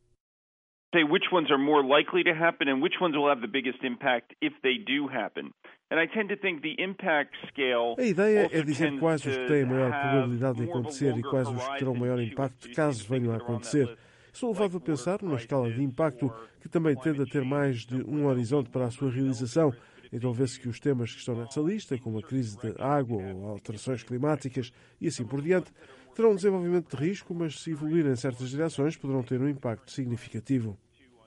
Say which ones are more likely to happen and which ones will have the biggest impact if they do happen. And I tend to think the impact scale. A ideia é dizer quais os que têm maior probabilidade de acontecer e quais os que terão maior impacto caso venham a acontecer. Sou levado a pensar numa escala de impacto que também tende a ter mais de um horizonte para a sua realização. Então vê-se que os temas que estão nessa lista, como a crise de água ou alterações climáticas e assim por diante, terão um desenvolvimento de risco, mas se evoluírem em certas direções poderão ter um impacto significativo.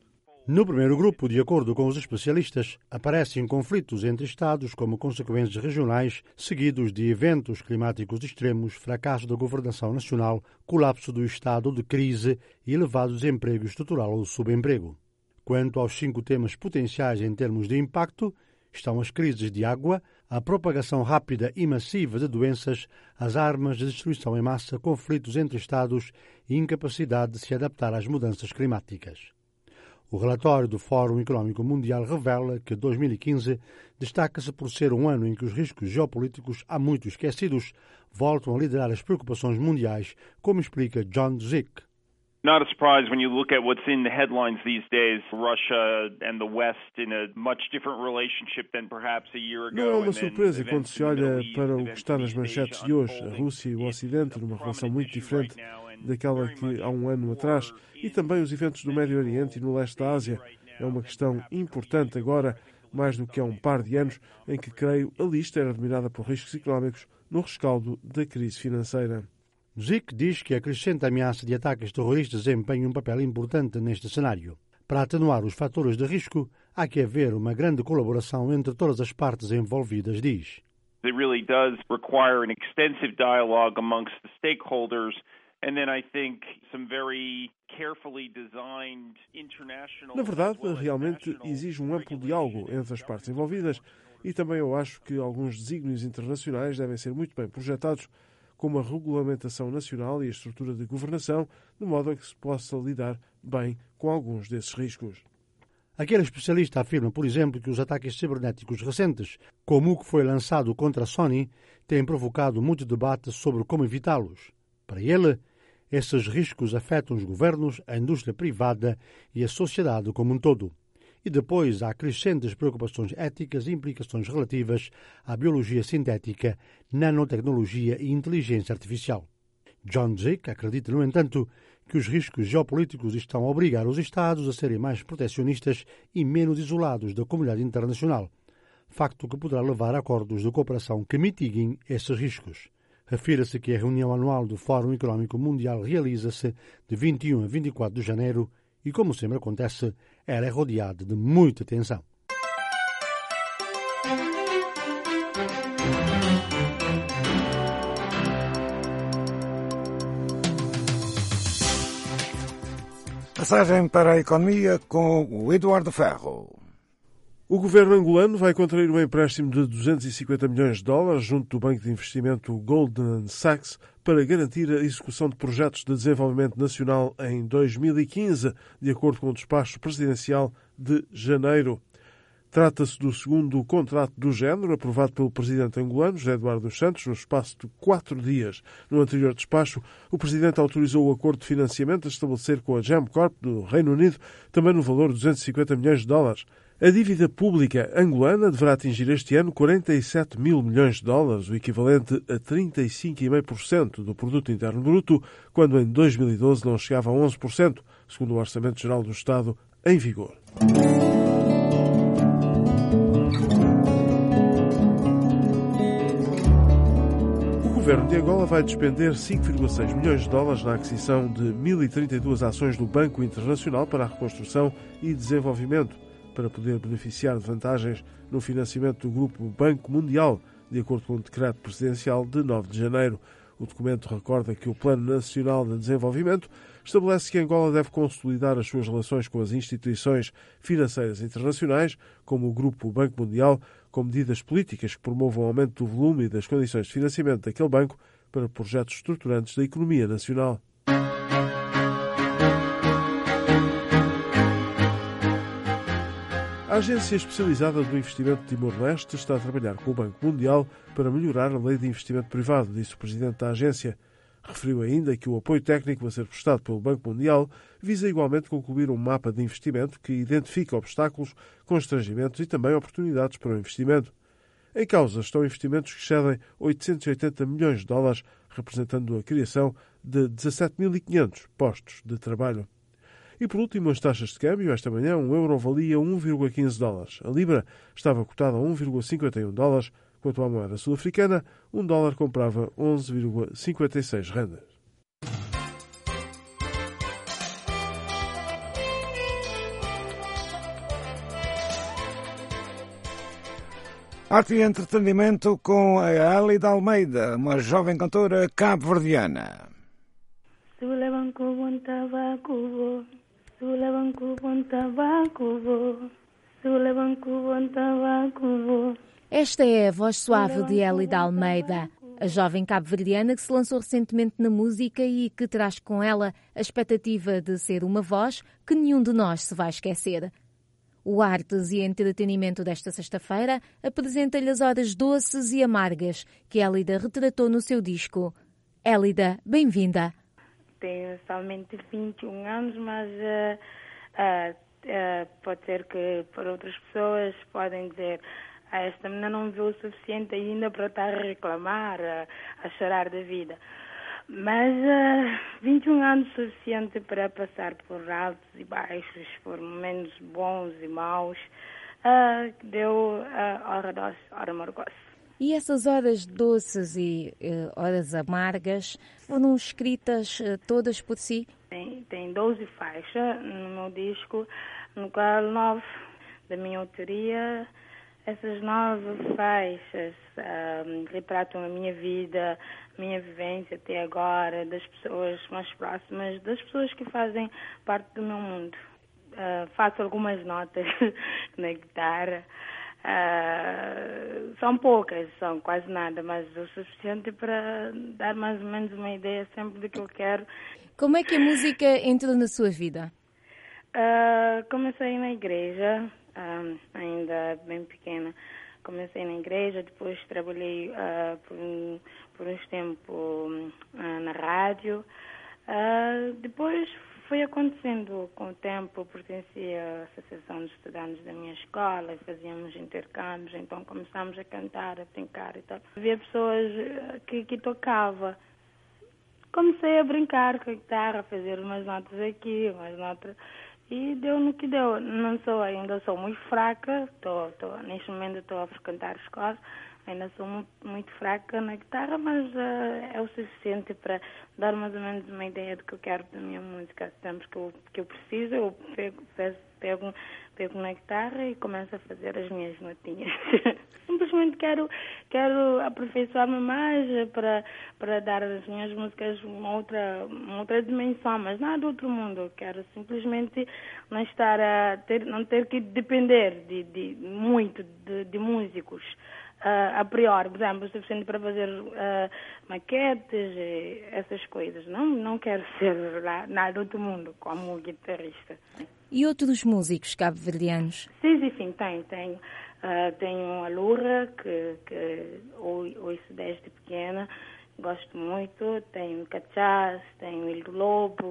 No primeiro grupo, de acordo com os especialistas, aparecem conflitos entre Estados como consequências regionais, seguidos de eventos climáticos extremos, fracasso da governação nacional, colapso do estado de crise e elevado desemprego estrutural ou subemprego. Quanto aos cinco temas potenciais em termos de impacto, estão as crises de água, a propagação rápida e massiva de doenças, as armas de destruição em massa, conflitos entre Estados e incapacidade de se adaptar às mudanças climáticas. O relatório do Fórum Económico Mundial revela que dois mil e quinze destaca-se por ser um ano em que os riscos geopolíticos, há muito esquecidos, voltam a liderar as preocupações mundiais, como explica John Zick. Not a surprise when you look at what's in the headlines these days. Russia and the West in a much different relationship than perhaps a year ago. Não é uma surpresa quando se olha para o que está nas manchetes de hoje. A Rússia e o Ocidente numa relação muito diferente daquela que há um ano atrás. E também os eventos do Médio Oriente e no leste da Ásia. É uma questão importante agora, mais do que há um par de anos, em que, creio, a lista era dominada por riscos económicos no rescaldo da crise financeira. Zick diz que a crescente ameaça de ataques terroristas desempenha um papel importante neste cenário. Para atenuar os fatores de risco, há que haver uma grande colaboração entre todas as partes envolvidas, diz. It really does require an extensive dialogue amongst the stakeholders. And then I think some very carefully designed international... Na verdade, realmente exige um amplo diálogo entre as partes envolvidas e também eu acho que alguns desígnios internacionais devem ser muito bem projetados, como a regulamentação nacional e a estrutura de governação, de modo a que se possa lidar bem com alguns desses riscos. Aquele especialista afirma, por exemplo, que os ataques cibernéticos recentes, como o que foi lançado contra a Sony, têm provocado muito debate sobre como evitá-los. Para ele, esses riscos afetam os governos, a indústria privada e a sociedade como um todo. E depois há crescentes preocupações éticas e implicações relativas à biologia sintética, nanotecnologia e inteligência artificial. John Zick acredita, no entanto, que os riscos geopolíticos estão a obrigar os Estados a serem mais protecionistas e menos isolados da comunidade internacional, facto que poderá levar a acordos de cooperação que mitiguem esses riscos. Refira-se que a reunião anual do Fórum Económico Mundial realiza-se de vinte e um a vinte e quatro de janeiro e, como sempre acontece, ela é rodeada de muita tensão. Passagem para a economia com o Eduardo Ferro. O governo angolano vai contrair um empréstimo de duzentos e cinquenta milhões de dólares junto do banco de investimento Goldman Sachs para garantir a execução de projetos de desenvolvimento nacional em dois mil e quinze, de acordo com o despacho presidencial de janeiro. Trata-se do segundo contrato do género aprovado pelo presidente angolano, José Eduardo dos Santos, no espaço de quatro dias. No anterior despacho, o presidente autorizou o acordo de financiamento a estabelecer com a Gemcorp do Reino Unido, também no valor de duzentos e cinquenta milhões de dólares. A dívida pública angolana deverá atingir este ano quarenta e sete mil milhões de dólares, o equivalente a trinta e cinco vírgula cinco por cento do produto interno bruto, quando em dois mil e doze não chegava a onze por cento, segundo o Orçamento Geral do Estado em vigor. O governo de Angola vai despender cinco vírgula seis milhões de dólares na aquisição de mil e trinta e duas ações do Banco Internacional para a Reconstrução e Desenvolvimento, para poder beneficiar de vantagens no financiamento do Grupo Banco Mundial, de acordo com o decreto presidencial de nove de janeiro. O documento recorda que o Plano Nacional de Desenvolvimento estabelece que Angola deve consolidar as suas relações com as instituições financeiras internacionais, como o Grupo Banco Mundial, com medidas políticas que promovam o aumento do volume e das condições de financiamento daquele banco para projetos estruturantes da economia nacional. A Agência Especializada do Investimento de Timor-Leste está a trabalhar com o Banco Mundial para melhorar a lei de investimento privado, disse o presidente da agência. Referiu ainda que o apoio técnico a ser prestado pelo Banco Mundial visa igualmente concluir um mapa de investimento que identifica obstáculos, constrangimentos e também oportunidades para o investimento. Em causa estão investimentos que excedem oitocentos e oitenta milhões de dólares, representando a criação de dezassete mil e quinhentos postos de trabalho. E por último, as taxas de câmbio. Esta manhã, um euro valia um vírgula quinze dólares. A libra estava cotada a um vírgula cinquenta e um dólares, quanto à moeda sul-africana, um dólar comprava onze vírgula cinquenta e seis rendas. Arte e entretenimento com a Elida Almeida, uma jovem cantora cabo-verdiana. Esta é a voz suave de Elida Almeida, a jovem cabo-verdiana que se lançou recentemente na música e que traz com ela a expectativa de ser uma voz que nenhum de nós se vai esquecer. O Artes e Entretenimento desta sexta-feira apresenta-lhe as horas doces e amargas que Elida retratou no seu disco. Elida, bem-vinda. Tenho somente vinte e um anos, mas uh, uh, uh, pode ser que para outras pessoas podem dizer ah, esta menina não viu o suficiente ainda para estar a reclamar, uh, a chorar da vida. Mas uh, vinte e um anos suficiente para passar por altos e baixos, por momentos bons e maus, uh, deu uh, hora doce, hora amargosa. E essas horas doces e uh, horas amargas foram escritas uh, todas por si? Tem, tem doze faixas no meu disco, no qual nove da minha autoria. Essas nove faixas uh, retratam a minha vida, a minha vivência até agora, das pessoas mais próximas, das pessoas que fazem parte do meu mundo. Uh, faço algumas notas na guitarra. Uh, são poucas, são quase nada, mas o suficiente para dar mais ou menos uma ideia sempre do que eu quero. Como é que a música entrou na sua vida? Uh, comecei na igreja, uh, ainda bem pequena. Comecei na igreja, depois trabalhei uh, por, um, por uns tempos uh, na rádio. Uh, depois foi acontecendo com o tempo, pertencia à Associação de Estudantes da minha escola e fazíamos intercâmbios, então começámos a cantar, a brincar e tal. Havia pessoas que, que tocavam. Comecei a brincar com a guitarra, a fazer umas notas aqui, umas notas... E deu no que deu. Não sou, ainda sou muito fraca, tô, tô, neste momento estou a frequentar a escola, ainda sou muito, muito fraca na guitarra, mas uh, é o suficiente para dar mais ou menos uma ideia do que eu quero da minha música. Sempre que eu, que eu preciso, eu pego, pego, pego na guitarra e começo a fazer as minhas notinhas. Simplesmente quero, quero aperfeiçoar-me mais para, para dar às minhas músicas uma outra, uma outra dimensão, mas nada do outro mundo. Eu quero simplesmente não estar a ter, não ter que depender de, de muito de, de músicos. Uh, a priori, por exemplo, o suficiente para fazer uh, maquetes e essas coisas. Não, não quero ser nada do outro mundo como guitarrista. E outros músicos cabo-verdianos? Sim, sim, sim, tenho. tenho. Uh, tenho a Lura, que, que ouço desde pequena, gosto muito. Tenho Cachás, tenho Ildo Lobo,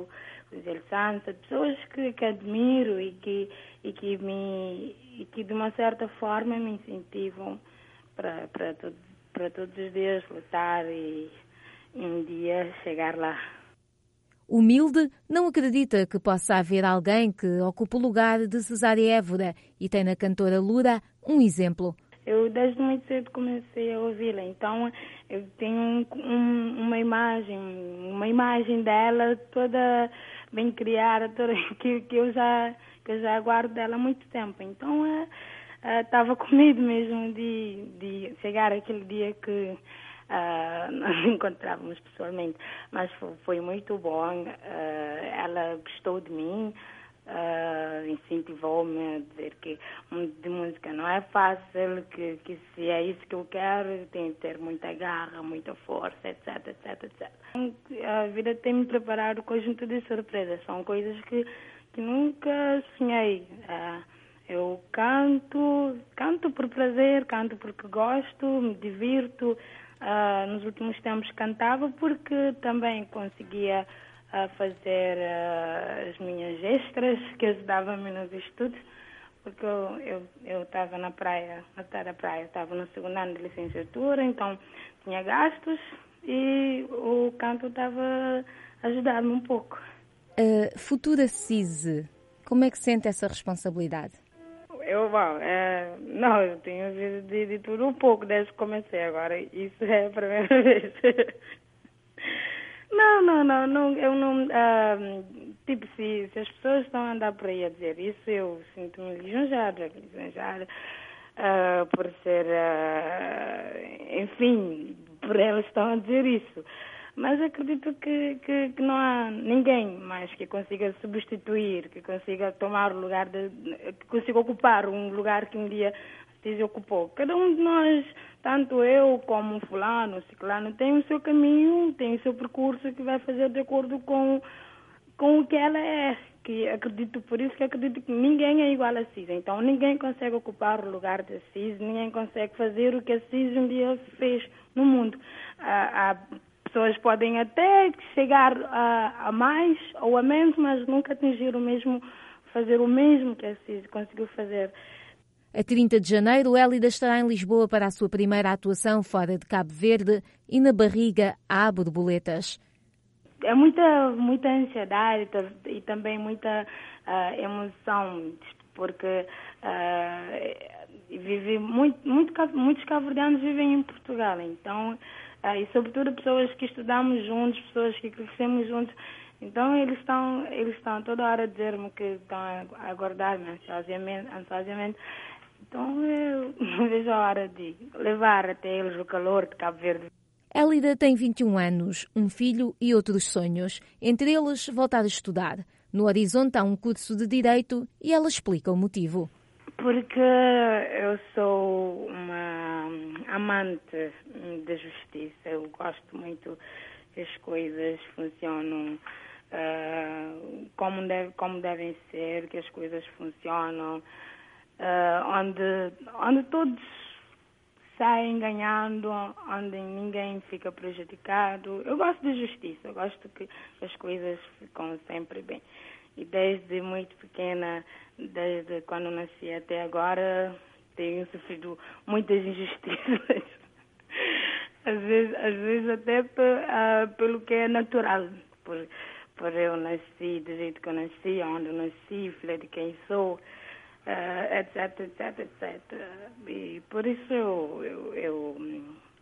Gisele Santos, pessoas que, que admiro e que, e, que me, e que de uma certa forma me incentivam para, para, todo, para todos os dias lutar e, e um dia chegar lá. Humilde, não acredita que possa haver alguém que ocupe o lugar de Cesária Évora e tem na cantora Lura um exemplo. Eu desde muito cedo comecei a ouvi-la, então eu tenho um, um, uma imagem, uma imagem dela toda bem criada, toda, que, que, eu já, que eu já guardo dela há muito tempo. Então estava uh, uh, com medo mesmo de, de chegar aquele dia que uh, nós encontrávamos pessoalmente, mas foi, foi muito bom, uh, ela gostou de mim. Uh, incentivou-me a dizer que de música não é fácil, que, que se é isso que eu quero, tem que ter muita garra, muita força, etc, etc, etcétera. A vida tem-me preparado conjunto de surpresas, são coisas que, que nunca sonhei. Uh, eu canto, canto por prazer, canto porque gosto, me divirto. Uh, nos últimos tempos cantava porque também conseguia a fazer uh, as minhas extras que ajudavam-me nos estudos, porque eu estava na praia, na terra da praia, estava no segundo ano de licenciatura, então tinha gastos e o canto estava a ajudar-me um pouco. Uh, futura CISE, como é que sente essa responsabilidade? Eu, bom, é, não, eu tenho visto de, de tudo um pouco desde que comecei, agora isso é a primeira vez. Não, não, não, não, eu não, uh, tipo, se, se as pessoas estão a andar por aí a dizer isso, eu sinto-me lisonjada, lisonjada uh, por ser, uh, enfim, por elas estão a dizer isso. Mas acredito que, que, que não há ninguém mais que consiga substituir, que consiga tomar o lugar, de, que consiga ocupar um lugar que um dia se ocupou. Cada um de nós, tanto eu como fulano, ciclano, tem o seu caminho, tem o seu percurso que vai fazer de acordo com, com o que ela é. Que acredito, por isso que acredito que ninguém é igual a CISE. Então ninguém consegue ocupar o lugar da CISE, ninguém consegue fazer o que a CISE um dia fez no mundo. Há, há pessoas podem até chegar a, a mais ou a menos, mas nunca atingir o mesmo, fazer o mesmo que a CISE conseguiu fazer. A trinta de janeiro, Élida estará em Lisboa para a sua primeira atuação fora de Cabo Verde e na barriga há borboletas. É muita, muita ansiedade e também muita uh, emoção, porque uh, vive muito, muito, muitos cabo-verdianos vivem em Portugal, então, uh, e sobretudo pessoas que estudamos juntos, pessoas que crescemos juntos. Então eles estão, eles estão toda hora a dizer-me que estão a aguardar-me ansiosamente, ansiosamente. Então eu não vejo a hora de levar até eles o calor de Cabo Verde. Élida tem vinte e um anos, um filho e outros sonhos, entre eles voltar a estudar. No horizonte há um curso de Direito e ela explica o motivo. Porque eu sou uma amante da justiça, eu gosto muito que as coisas funcionam uh, como, deve, como devem ser, que as coisas funcionam uh, onde, onde todos saem ganhando, onde ninguém fica prejudicado. Eu gosto de justiça, eu gosto que as coisas ficam sempre bem. E desde muito pequena, desde quando nasci até agora, tenho sofrido muitas injustiças. Às vezes, às vezes até uh, pelo que é natural. Por, por eu nasci do jeito que eu nasci, onde eu nasci, filha de quem sou, uh, etc, etc, etcétera. E por isso eu, eu, eu,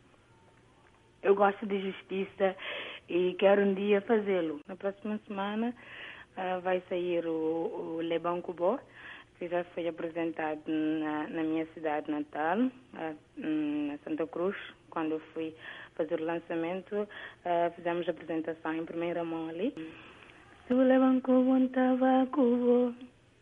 eu gosto de justiça e quero um dia fazê-lo. Na próxima semana uh, vai sair o, o Le Bon Kubo, que já foi apresentado na, na minha cidade natal, uh, na Santa Cruz. Quando eu fui fazer o lançamento, uh, fizemos a apresentação em primeira mão ali. Sule bankubo tabakubo,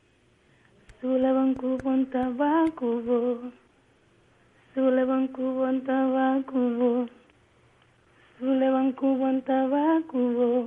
sule bankubo tabakubo, sule bankubo tabakubo, sule bankubo tabakubo.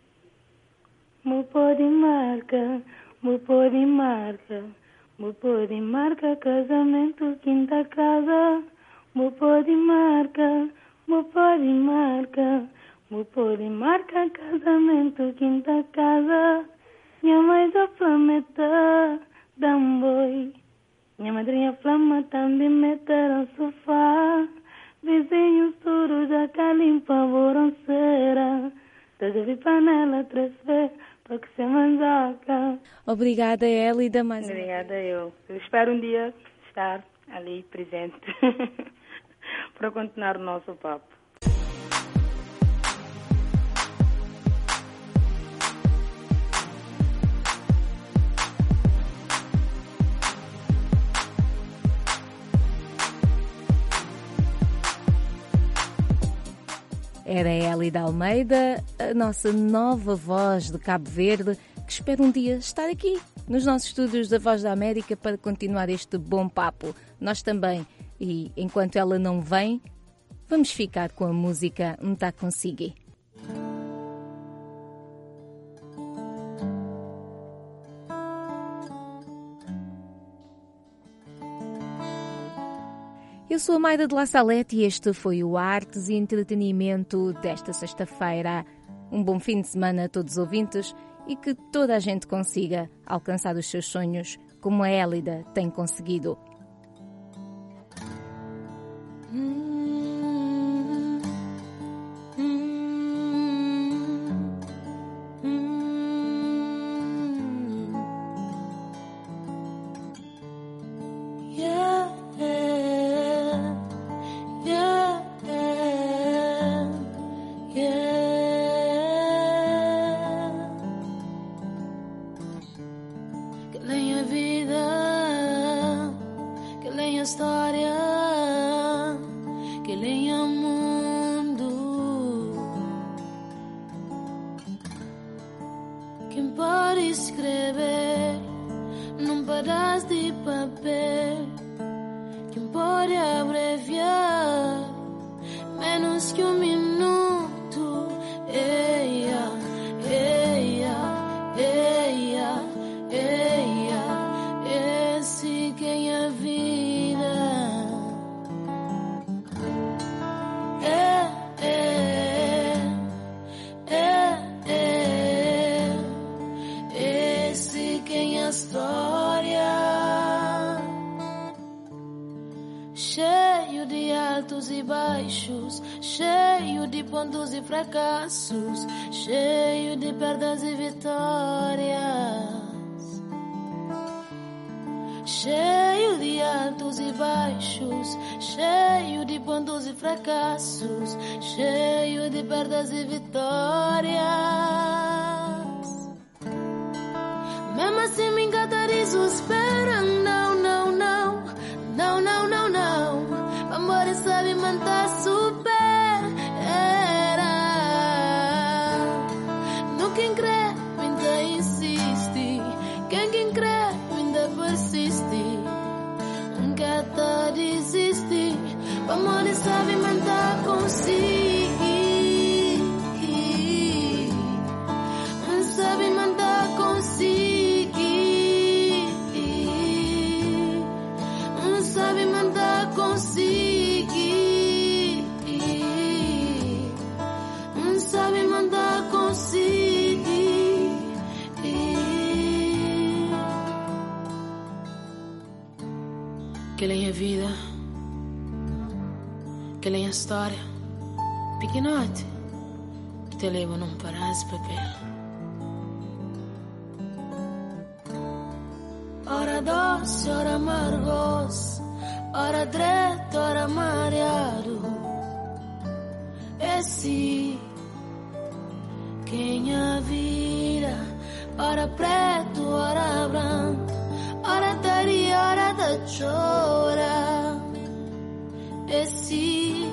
Mu pode marca, mu pode marca, mu pode marca casamento quinta casa. Mu pode marca, mu pode marca, Vou pôr em marca casamento, quinta casa. Minha mãe do planeta, Damboi. Minha madrinha flama também meteram sofá. Vizinhos tudo já calimpa, boronceira. Toda vi panela, três vezes, para que se manjaca. Obrigada, Élida. Mais Obrigada, eu. Eu espero um dia estar ali presente para continuar o nosso papo. Era a Élida Almeida, a nossa nova voz de Cabo Verde, que espera um dia estar aqui, nos nossos estúdios da Voz da América, para continuar este bom papo. Nós também. E enquanto ela não vem, vamos ficar com a música M'ta Consegui. Eu sou a Maida de La Salete e este foi o Artes e Entretenimento desta sexta-feira. Um bom fim de semana a todos os ouvintes e que toda a gente consiga alcançar os seus sonhos como a Élida tem conseguido. Cheio de pontos e fracassos, cheio de perdas e vitórias, cheio de altos e baixos, cheio de pontos e fracassos, cheio de perdas e vitórias. Mesmo assim me encantarizo, espera, não, não, não, não, não, não, não. Amor sabe manter super. Quem crê, ainda insiste. Quem quem crê, ainda persiste. Nunca tá desiste. O amor sabe manter consigo. Sabe manter consigo. Sabe manter consigo. Sabe manter consigo. Que lenha vida, que lenha história, pequenote, que te leva num paraíso papel. Ora doce, ora amargos, ora direto, ora mareado. Esse quem a vida, ora preto, ora branco. Ora tari, ora da chora. E sì,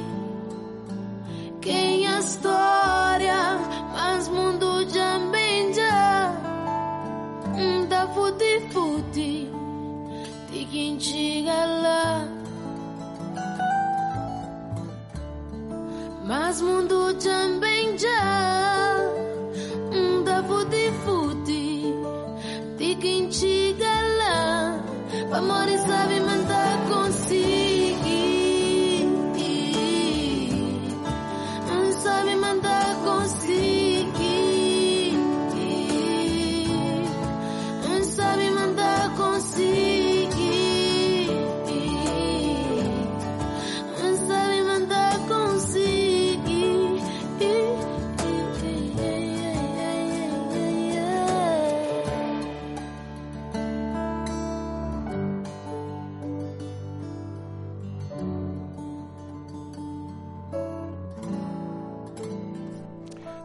quem a história, mas mundo já bem já. Da futi futi, de quem chega lá. Mas mundo já bem já. Da futi futi, de quem chega lá. O amor sabe manter consigo. Sabe manter consigo.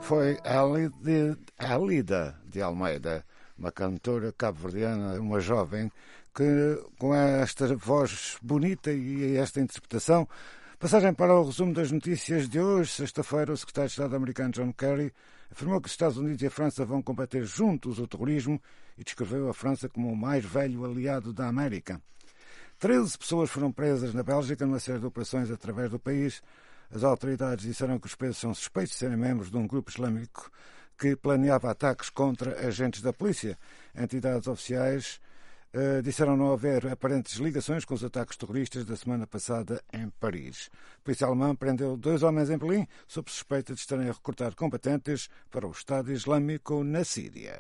foi Alida de Almeida, uma cantora cabo-verdiana, uma jovem, que com esta voz bonita e esta interpretação. Passagem para o resumo das notícias de hoje. Sexta-feira, o secretário de Estado americano John Kerry afirmou que os Estados Unidos e a França vão combater juntos o terrorismo e descreveu a França como o mais velho aliado da América. Treze pessoas foram presas na Bélgica numa série de operações através do país. As autoridades disseram que os presos são suspeitos de serem membros de um grupo islâmico que planeava ataques contra agentes da polícia. Entidades oficiais uh, disseram não haver aparentes ligações com os ataques terroristas da semana passada em Paris. A polícia alemã prendeu dois homens em Berlim sob suspeita de estarem a recrutar combatentes para o Estado Islâmico na Síria.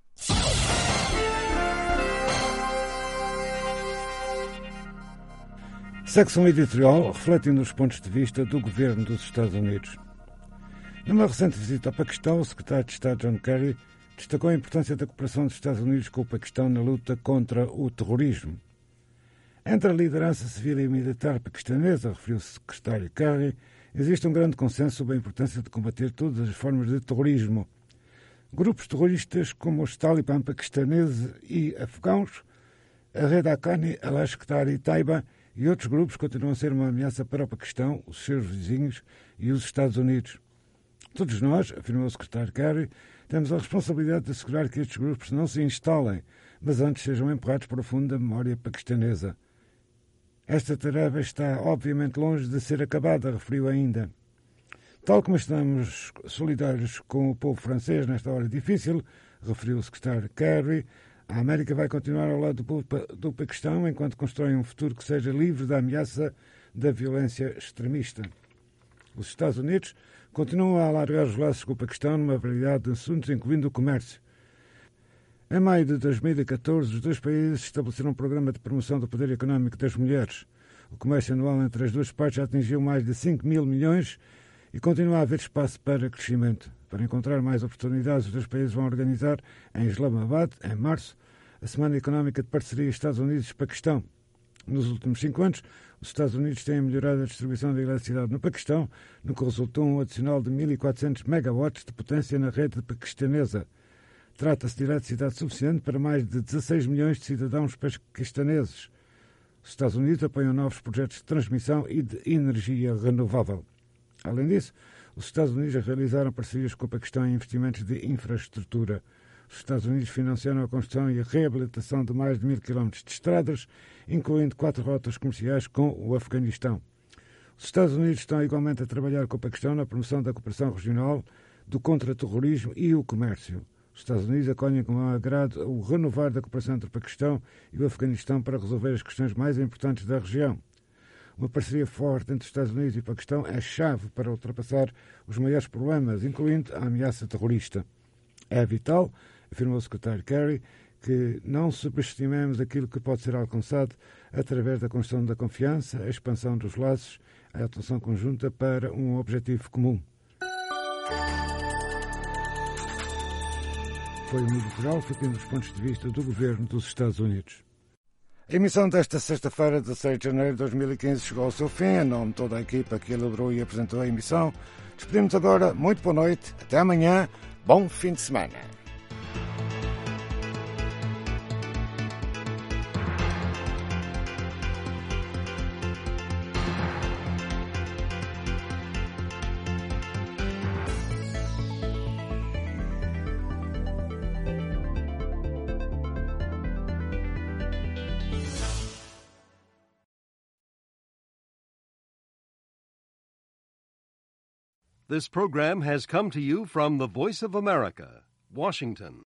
Secção editorial refletindo os pontos de vista do governo dos Estados Unidos. Numa recente visita ao Paquistão, o secretário de Estado John Kerry destacou a importância da cooperação dos Estados Unidos com o Paquistão na luta contra o terrorismo. Entre a liderança civil e militar paquistanesa, referiu o secretário Kerry, existe um grande consenso sobre a importância de combater todas as formas de terrorismo. Grupos terroristas como os Talibã paquistaneses e afegãos, a Rede Haqqani, a Lashkar e Taiba e outros grupos continuam a ser uma ameaça para o Paquistão, os seus vizinhos e os Estados Unidos. Todos nós, afirmou o secretário Kerry, temos a responsabilidade de assegurar que estes grupos não se instalem, mas antes sejam empurrados para o fundo da memória paquistanesa. Esta tarefa está, obviamente, longe de ser acabada, referiu ainda. Tal como estamos solidários com o povo francês nesta hora difícil, referiu o secretário Kerry, a América vai continuar ao lado do povo do Paquistão enquanto constrói um futuro que seja livre da ameaça da violência extremista. Os Estados Unidos continuam a alargar os laços com o Paquistão numa variedade de assuntos, incluindo o comércio. Em maio de dois mil e catorze, os dois países estabeleceram um programa de promoção do poder económico das mulheres. O comércio anual entre as duas partes já atingiu mais de cinco mil milhões e continua a haver espaço para crescimento. Para encontrar mais oportunidades, os dois países vão organizar em Islamabad, em março, a Semana Económica de Parceria Estados Unidos-Paquistão. Nos últimos cinco anos, os Estados Unidos têm melhorado a distribuição da eletricidade no Paquistão, no que resultou um adicional de mil e quatrocentos megawatts de potência na rede paquistanesa. Trata-se de eletricidade suficiente para mais de dezasseis milhões de cidadãos paquistaneses. Os Estados Unidos apoiam novos projetos de transmissão e de energia renovável. Além disso, os Estados Unidos realizaram parcerias com o Paquistão em investimentos de infraestrutura. Os Estados Unidos financiaram a construção e a reabilitação de mais de mil quilómetros de estradas, incluindo quatro rotas comerciais com o Afeganistão. Os Estados Unidos estão igualmente a trabalhar com o Paquistão na promoção da cooperação regional, do contra-terrorismo e o comércio. Os Estados Unidos acolhem com agrado o renovar da cooperação entre o Paquistão e o Afeganistão para resolver as questões mais importantes da região. Uma parceria forte entre os Estados Unidos e o Paquistão é chave para ultrapassar os maiores problemas, incluindo a ameaça terrorista. É vital, afirmou o secretário Kerry, que não subestimemos aquilo que pode ser alcançado através da construção da confiança, a expansão dos laços, a atuação conjunta para um objetivo comum. Foi um editorial refletindo os pontos de vista do governo dos Estados Unidos. A emissão desta sexta-feira, dezasseis de janeiro de dois mil e quinze, chegou ao seu fim. Em nome de toda a equipa que elaborou e apresentou a emissão, despedimos agora. Muito boa noite. Até amanhã. Bom fim de semana. This program has come to you from the Voice of America, Washington.